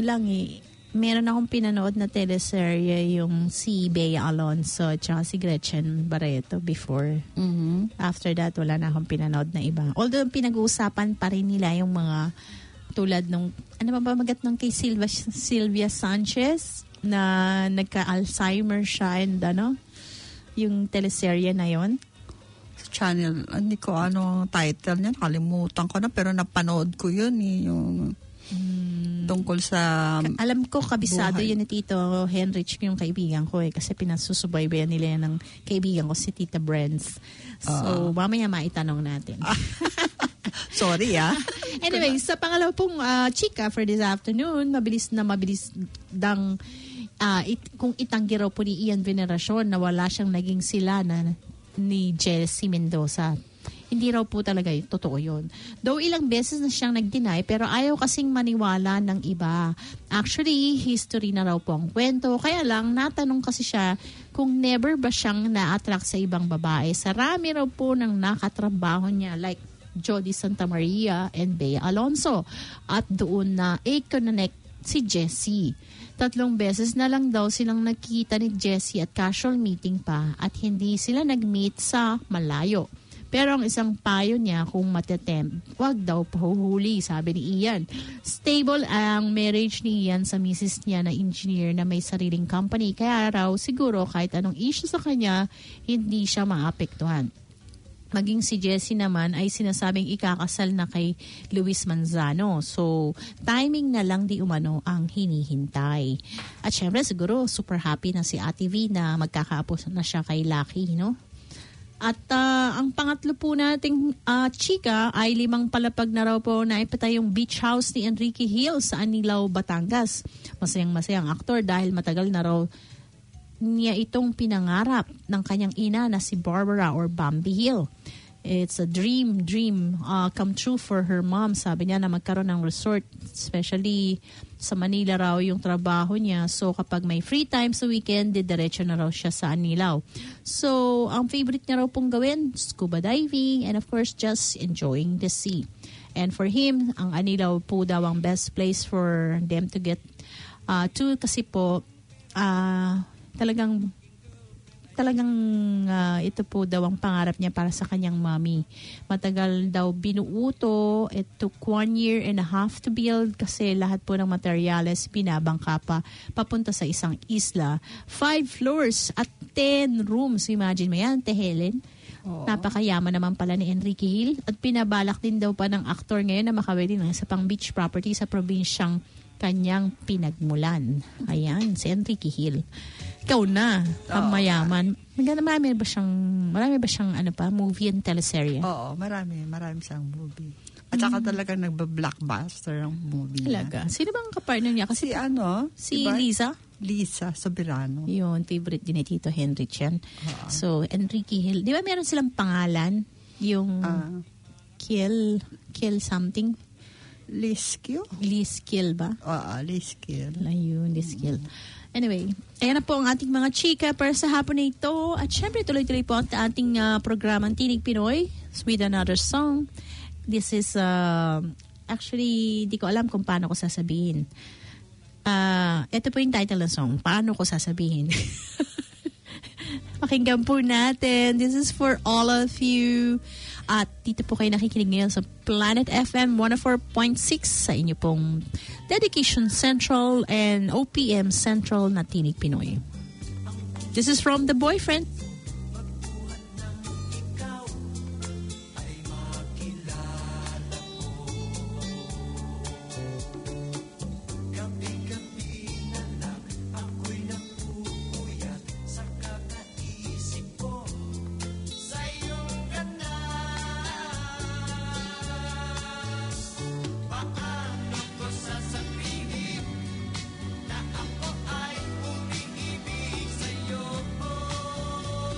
meron akong pinanood na teleserye yung si Bea Alonso at si Gretchen Barreto before. Mm-hmm. After that, wala na akong pinanood na iba. Although, pinag-uusapan pa rin nila yung mga tulad nung, magat nung kay Sylvia Sanchez na nagka-Alzheimer siya and yung teleserye na yon. Channel, hindi ko title niya, nakalimutan ko na pero napanood ko yun yung tungkol sa alam ko kabisado buhay. yun ni Tito Henrich, yung kaibigan ko kasi pinasusubaybayan nila yan ng kaibigan ko si Tita Brens. So mamaya maitanong natin. Sorry Anyway, sa pangalawa pong chika for this afternoon, mabilis dang kung itanggi raw po ni Ian Veneracion na wala siyang naging sila na ni Jessie Mendoza. Hindi raw po talaga totoo yun. Though ilang beses na siyang nag-deny, pero ayaw kasing maniwala ng iba. Actually, history na raw po ang kwento. Kaya lang, natanong kasi siya kung never ba siyang na-attract sa ibang babae. Sarami raw po ng nakatrabaho niya, like Jody Santa Maria and Bea Alonso. At doon na i-connect si Jessie. 3 beses na lang daw silang nakita ni Jessie at casual meeting pa at hindi sila nag-meet sa malayo. Pero ang isang payo niya kung matetempt, wag daw pahuhuli, sabi ni Ian. Stable ang marriage ni Ian sa misis niya na engineer na may sariling company. Kaya raw siguro kahit anong issue sa kanya, hindi siya maapektuhan. Maging si Jessie naman ay sinasabing ikakasal na kay Luis Manzano. So, timing na lang di umano ang hinihintay. At syempre siguro super happy na si Ate V na magkakaapos na siya kay Lucky, no? At ang pangatlo po nating chika ay 5 palapag na raw po na ipatay yung beach house ni Enrique Hill sa Anilao, Batangas. Masayang-masayang aktor dahil matagal na raw niya itong pinangarap ng kanyang ina na si Barbara or Bambi Hill. It's a dream come true for her mom. Sabi niya na magkaroon ng resort, especially sa Manila raw yung trabaho niya. So kapag may free time sa weekend, diretso na raw siya sa Anilao. So ang favorite niya raw pong gawin, scuba diving and of course just enjoying the sea. And for him, ang Anilao po daw ang best place for them to get to kasi po talagang ito po daw ang pangarap niya para sa kanyang mommy. Matagal daw binuuto. It took 1.5 years to build kasi lahat po ng materyales binabangka pa papunta sa isang isla. 5 floors at 10 rooms. Imagine mo yan, Te Helen. Napakayaman naman pala ni Enrique Hill at pinabalak din daw pa ng aktor ngayon na makawili ng isa pang beach property sa probinsyang kanyang pinagmulan. Ayan, si Enrique Hill. Ikaw na, ang mayaman. Marami ba siyang movie and teleserye? Oo, marami siyang movie. At saka talagang nagba-blockbuster ang movie niya. Talaga? Sino bang kapartner niya? Kasi si diba? Lisa Soberano. Yun, favorite din ni Tito Henry yan. So, Enrique Hill. Di ba meron silang pangalan? Yung Kill something? Liskill ba? Oo, Liskill. Ayun, Liskill. Anyway, ayan na po ang ating mga chika para sa hapon na ito. At syempre, tuloy-tuloy po ang ating programang Tinig Pinoy with another song. This is, actually, di ko alam kung paano ko sasabihin. Ito po yung title ng song, Paano Ko Sasabihin. Pakinggan po natin. This is for all of you. At dito po kayo nakikinig ngayon sa Planet FM 104.6 sa inyo pong Dedication Central and OPM Central na Tinig Pinoy. This is from The Boyfriend. Ako ay umiibig sa'yo.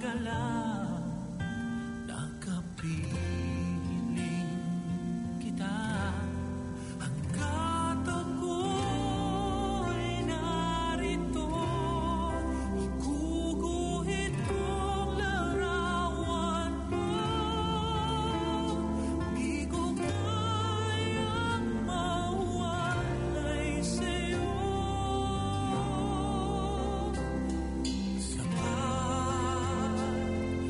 ka lang, nakapiling kita. Hanggat ako'y narito, iguguhit kong larawan mo. Di ko kayang mawalay sa'yo. Sapat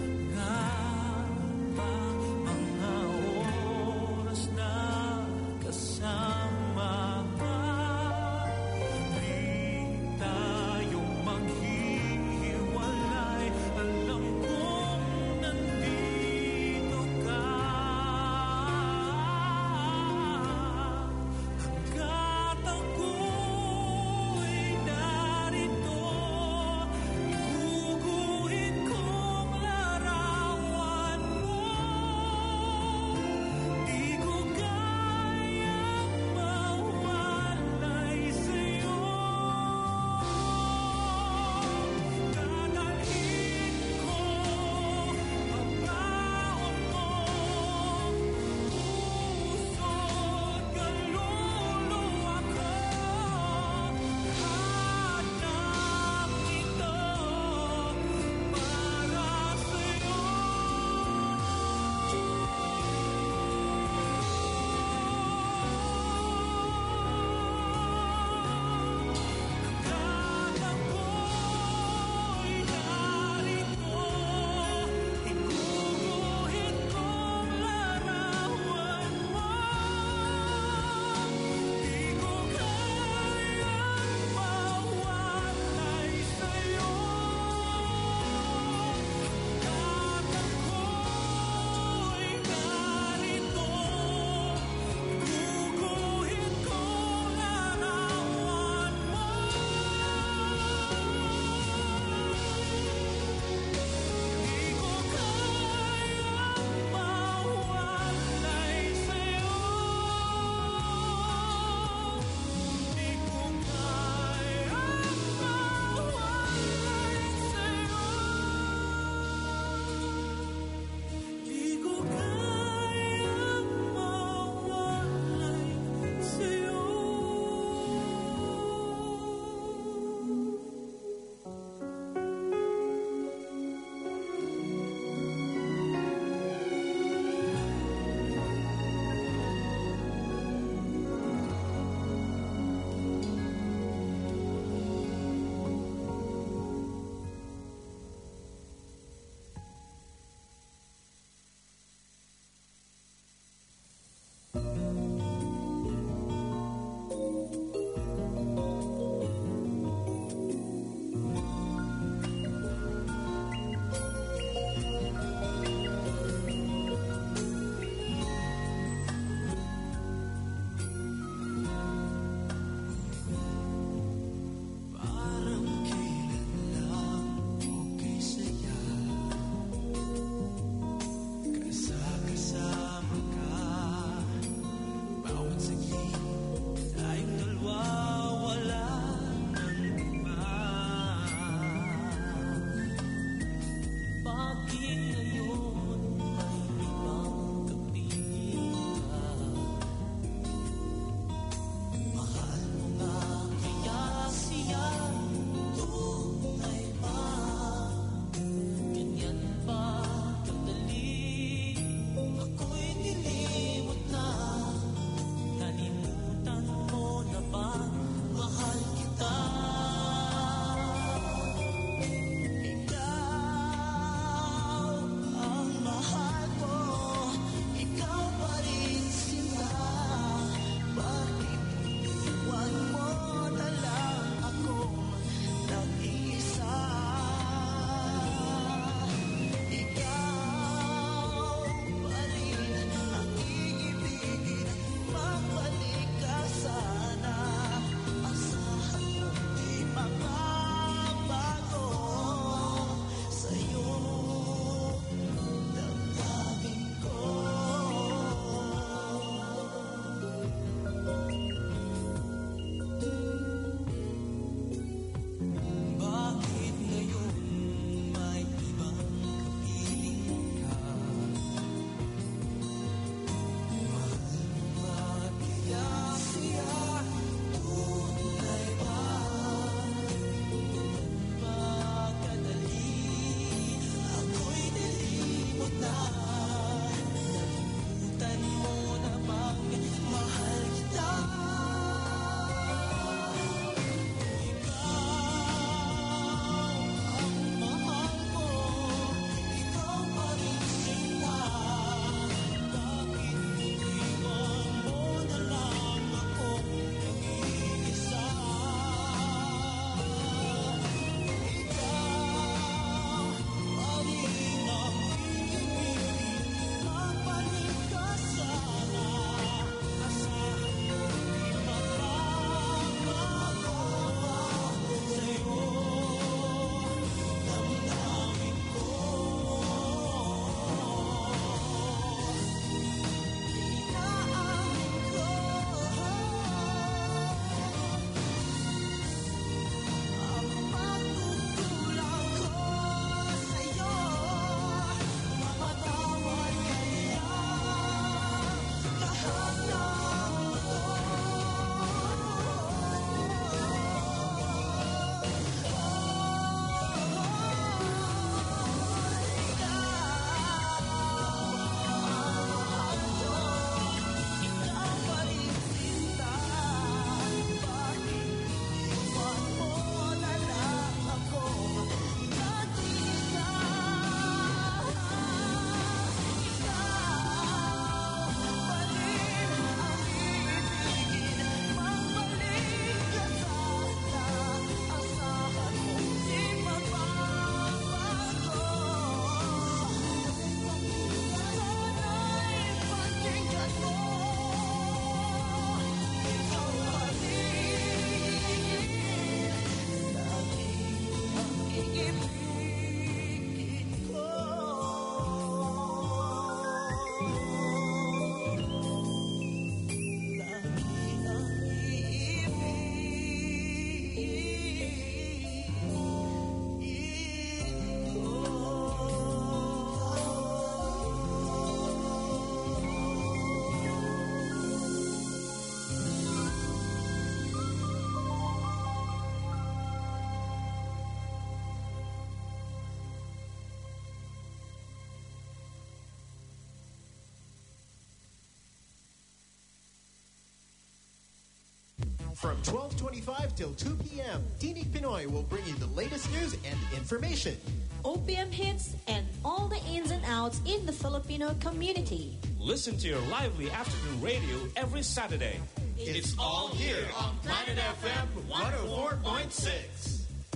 From 12:25 till 2 p.m., Tinig Pinoy will bring you the latest news and information. OPM hits and all the ins and outs in the Filipino community. Listen to your lively afternoon radio every Saturday. It's all here on Planet FM 104.6.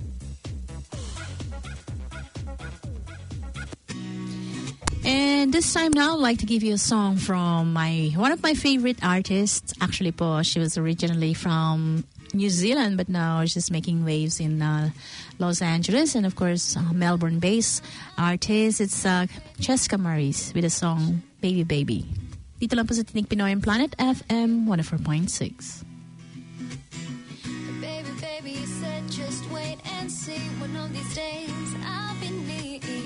And this time now, I'd like to give you a song from one of my favorite artists. Actually, she was originally from New Zealand, but now she's making waves in Los Angeles. And of course, Melbourne-based artist. It's Cheska Maris with the song Baby Baby. Dito lang po sa Tinig Pinoy and Planet FM 104.6. Baby, baby, you said just wait and see. One of these days I'll be near.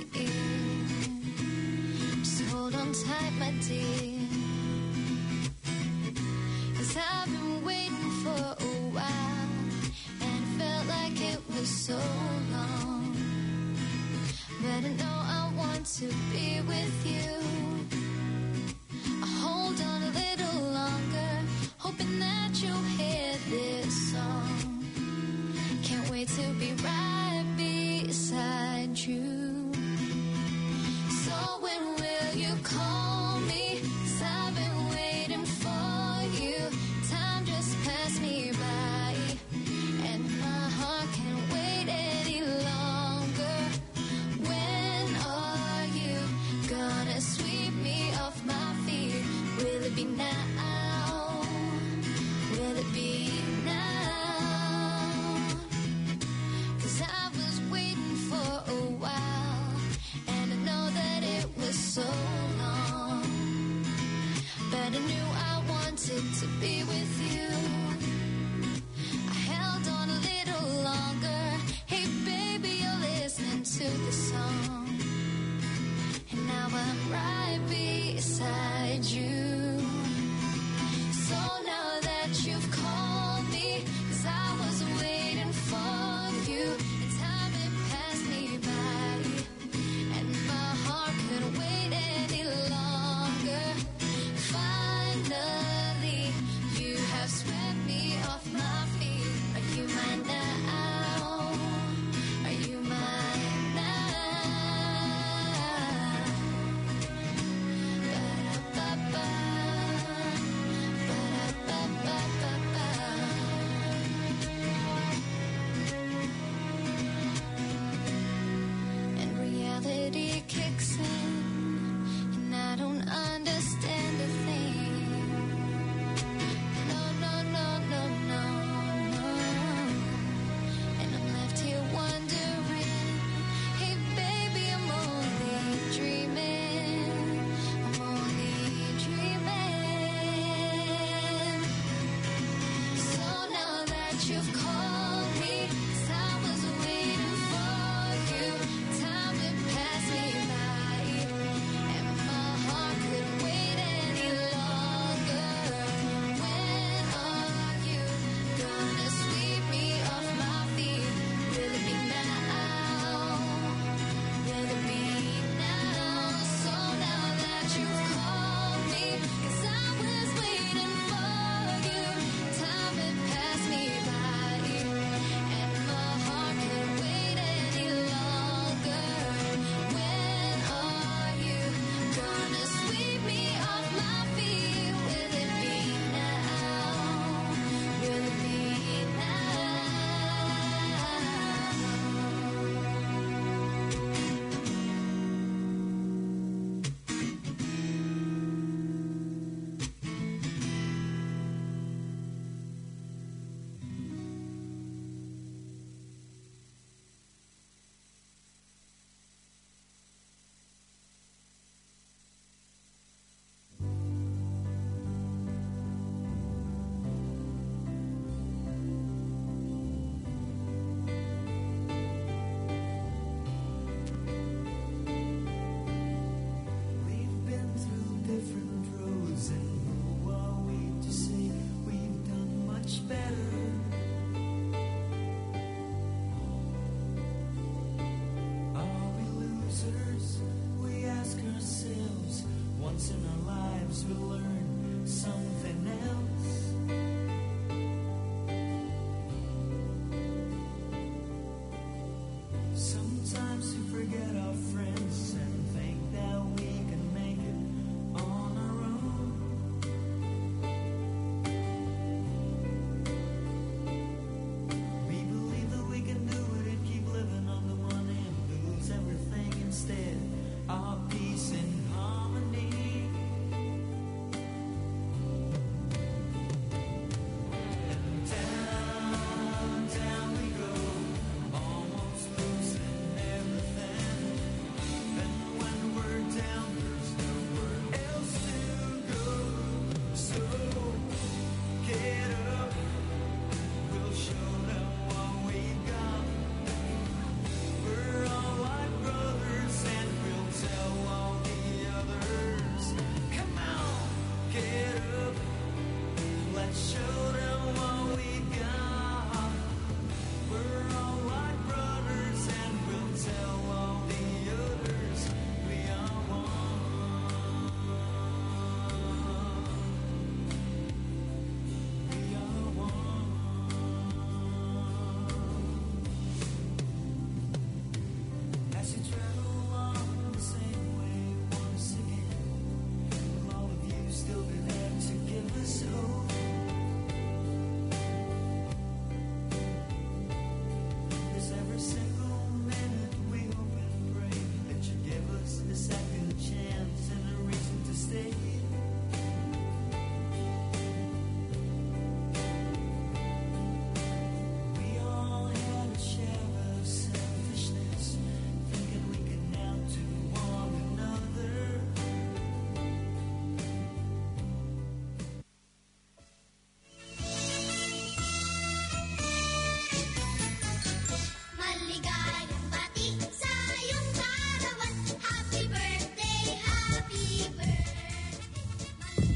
Hold on tight, my dear, 'cause I've been waiting for a while, and it felt like it was so long. But I know I want to be with you. I'll hold on a little longer, hoping that you'll hear this song. Can't wait to be right beside you. So when will you call me? 'Cause I've been waiting for you. Time just passed me by, and my heart can't wait any longer. When are you gonna sweep me off my feet? Will it be now? Will it be now? 'Cause I was waiting for a while, and I know that it was so long, but I knew I wanted to be with you. I held on a little longer. Hey baby, you're listening to the song, and now I'm right beside you. So now that you've called me, 'cause I was waiting for you, and time it passed me by, and my heart couldn't wait any longer. Finally, you have swept me off my feet. Are you mine now? Are you mine now? Ba-da-ba-ba, ba-da-ba-ba-ba-ba. And reality kicks in, and I don't understand a thing. No, no, no, no, no, no. And I'm left here wondering, hey baby, I'm only dreaming. I'm only dreaming. So now that you've called me, 'cause I was waiting for you, time it passed me by.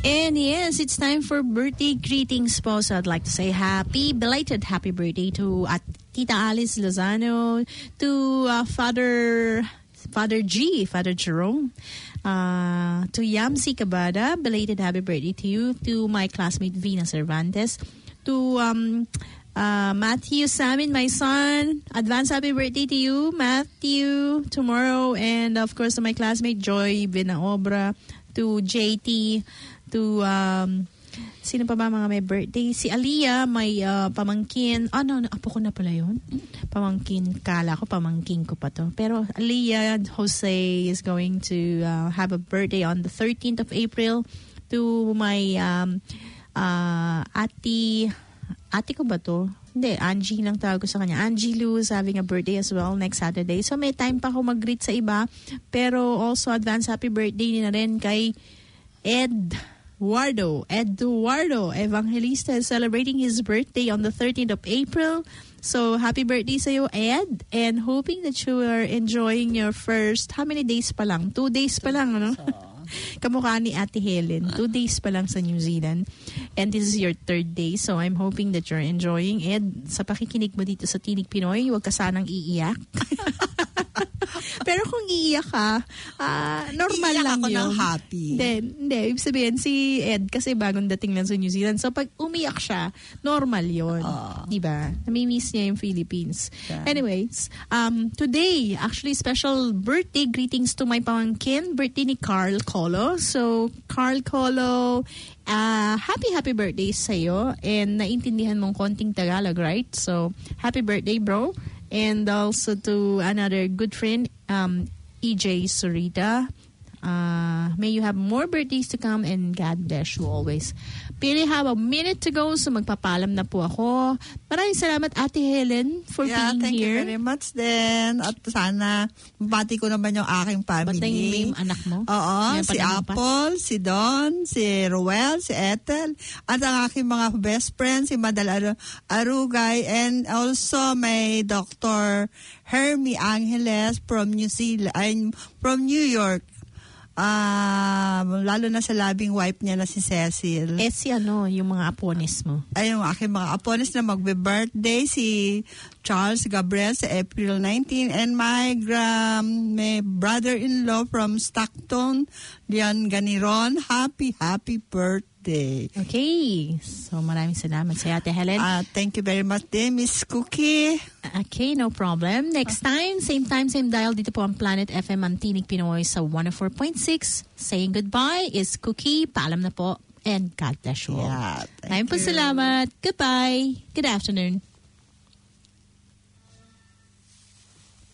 And yes, it's time for birthday greetings po. So I'd like to say belated happy birthday to Tita Alice Lozano, to Father Jerome, to Yamsi Cabada, belated happy birthday to you, to my classmate Vina Cervantes, to Matthew Samin, my son, advance happy birthday to you, Matthew, tomorrow, and of course to my classmate Joy Binaobra, to JT, to sino pa ba mga may birthday? Si Aliyah, may pamangkin. No, apo ko na pala yun. Pamangkin, kala ko pamangkin ko pa to. Pero Aliyah Jose is going to have a birthday on the 13th of April. To my ate ko ba to? Hindi, Angie lang tawag ko sa kanya. Angie Lou is having a birthday as well next Saturday. So may time pa ako mag-greet sa iba. Pero also advance happy birthday na rin kay Eduardo Evangelista is celebrating his birthday on the 13th of April. So happy birthday sa iyo, Ed, and hoping that you are enjoying your first, how many days pa lang? 2 days pa lang, ano? Kamukha ni Ate Helen. 2 days pa lang sa New Zealand. And this is your 3rd day. So I'm hoping that you're enjoying. Ed, sa pakikinig mo dito sa Tinig Pinoy, huwag ka sanang iiyak. Pero kung iiyak ka, normal iiyak lang ako yun. ng happy. Hindi. Ibig sabihin, si Ed kasi bagong dating lang sa New Zealand. So pag umiyak siya, normal yun. Diba? Namimiss niya yung Philippines. Yeah. Anyways, today, actually special birthday greetings to my pamangkin. Birthday ni Carl Colo. So, Carl Colo, happy birthday sa'yo. And naintindihan mong konting Tagalog, right? So, happy birthday, bro. And also to another good friend, EJ Surita. May you have more birthdays to come and God bless you always. Pili have a minute to go, so magpapalam na po ako. Maraming salamat, Ate Helen, for being thank here. you very much din. At sana, mabati ko naman yung aking family. Batayin mo yung anak mo? Oo, si Apple, si Don, si Ruel, si Ethel, at ang aking mga best friends, si Madal Arugay, and also may Dr. Hermie Angeles from New Zealand, from New York. Lalo na sa labing wife niya na si Cecil. Si yung mga apones mo? Ay, yung aking mga apones na magbe-birthday, si Charles Gabriel sa April 19, and my brother-in-law from Stockton, Leon Ganiron, happy birthday. Okay. So, maraming salamat sa Ate Helen. Thank you very much din, Miss Cookie. Okay, no problem. Next time, same dial dito po ang Planet FM ang Tinig Pinoy sa 104.6. Saying goodbye is Cookie. Paalam na po. And God bless you all. Yeah, Maraming po salamat. Goodbye. Good afternoon.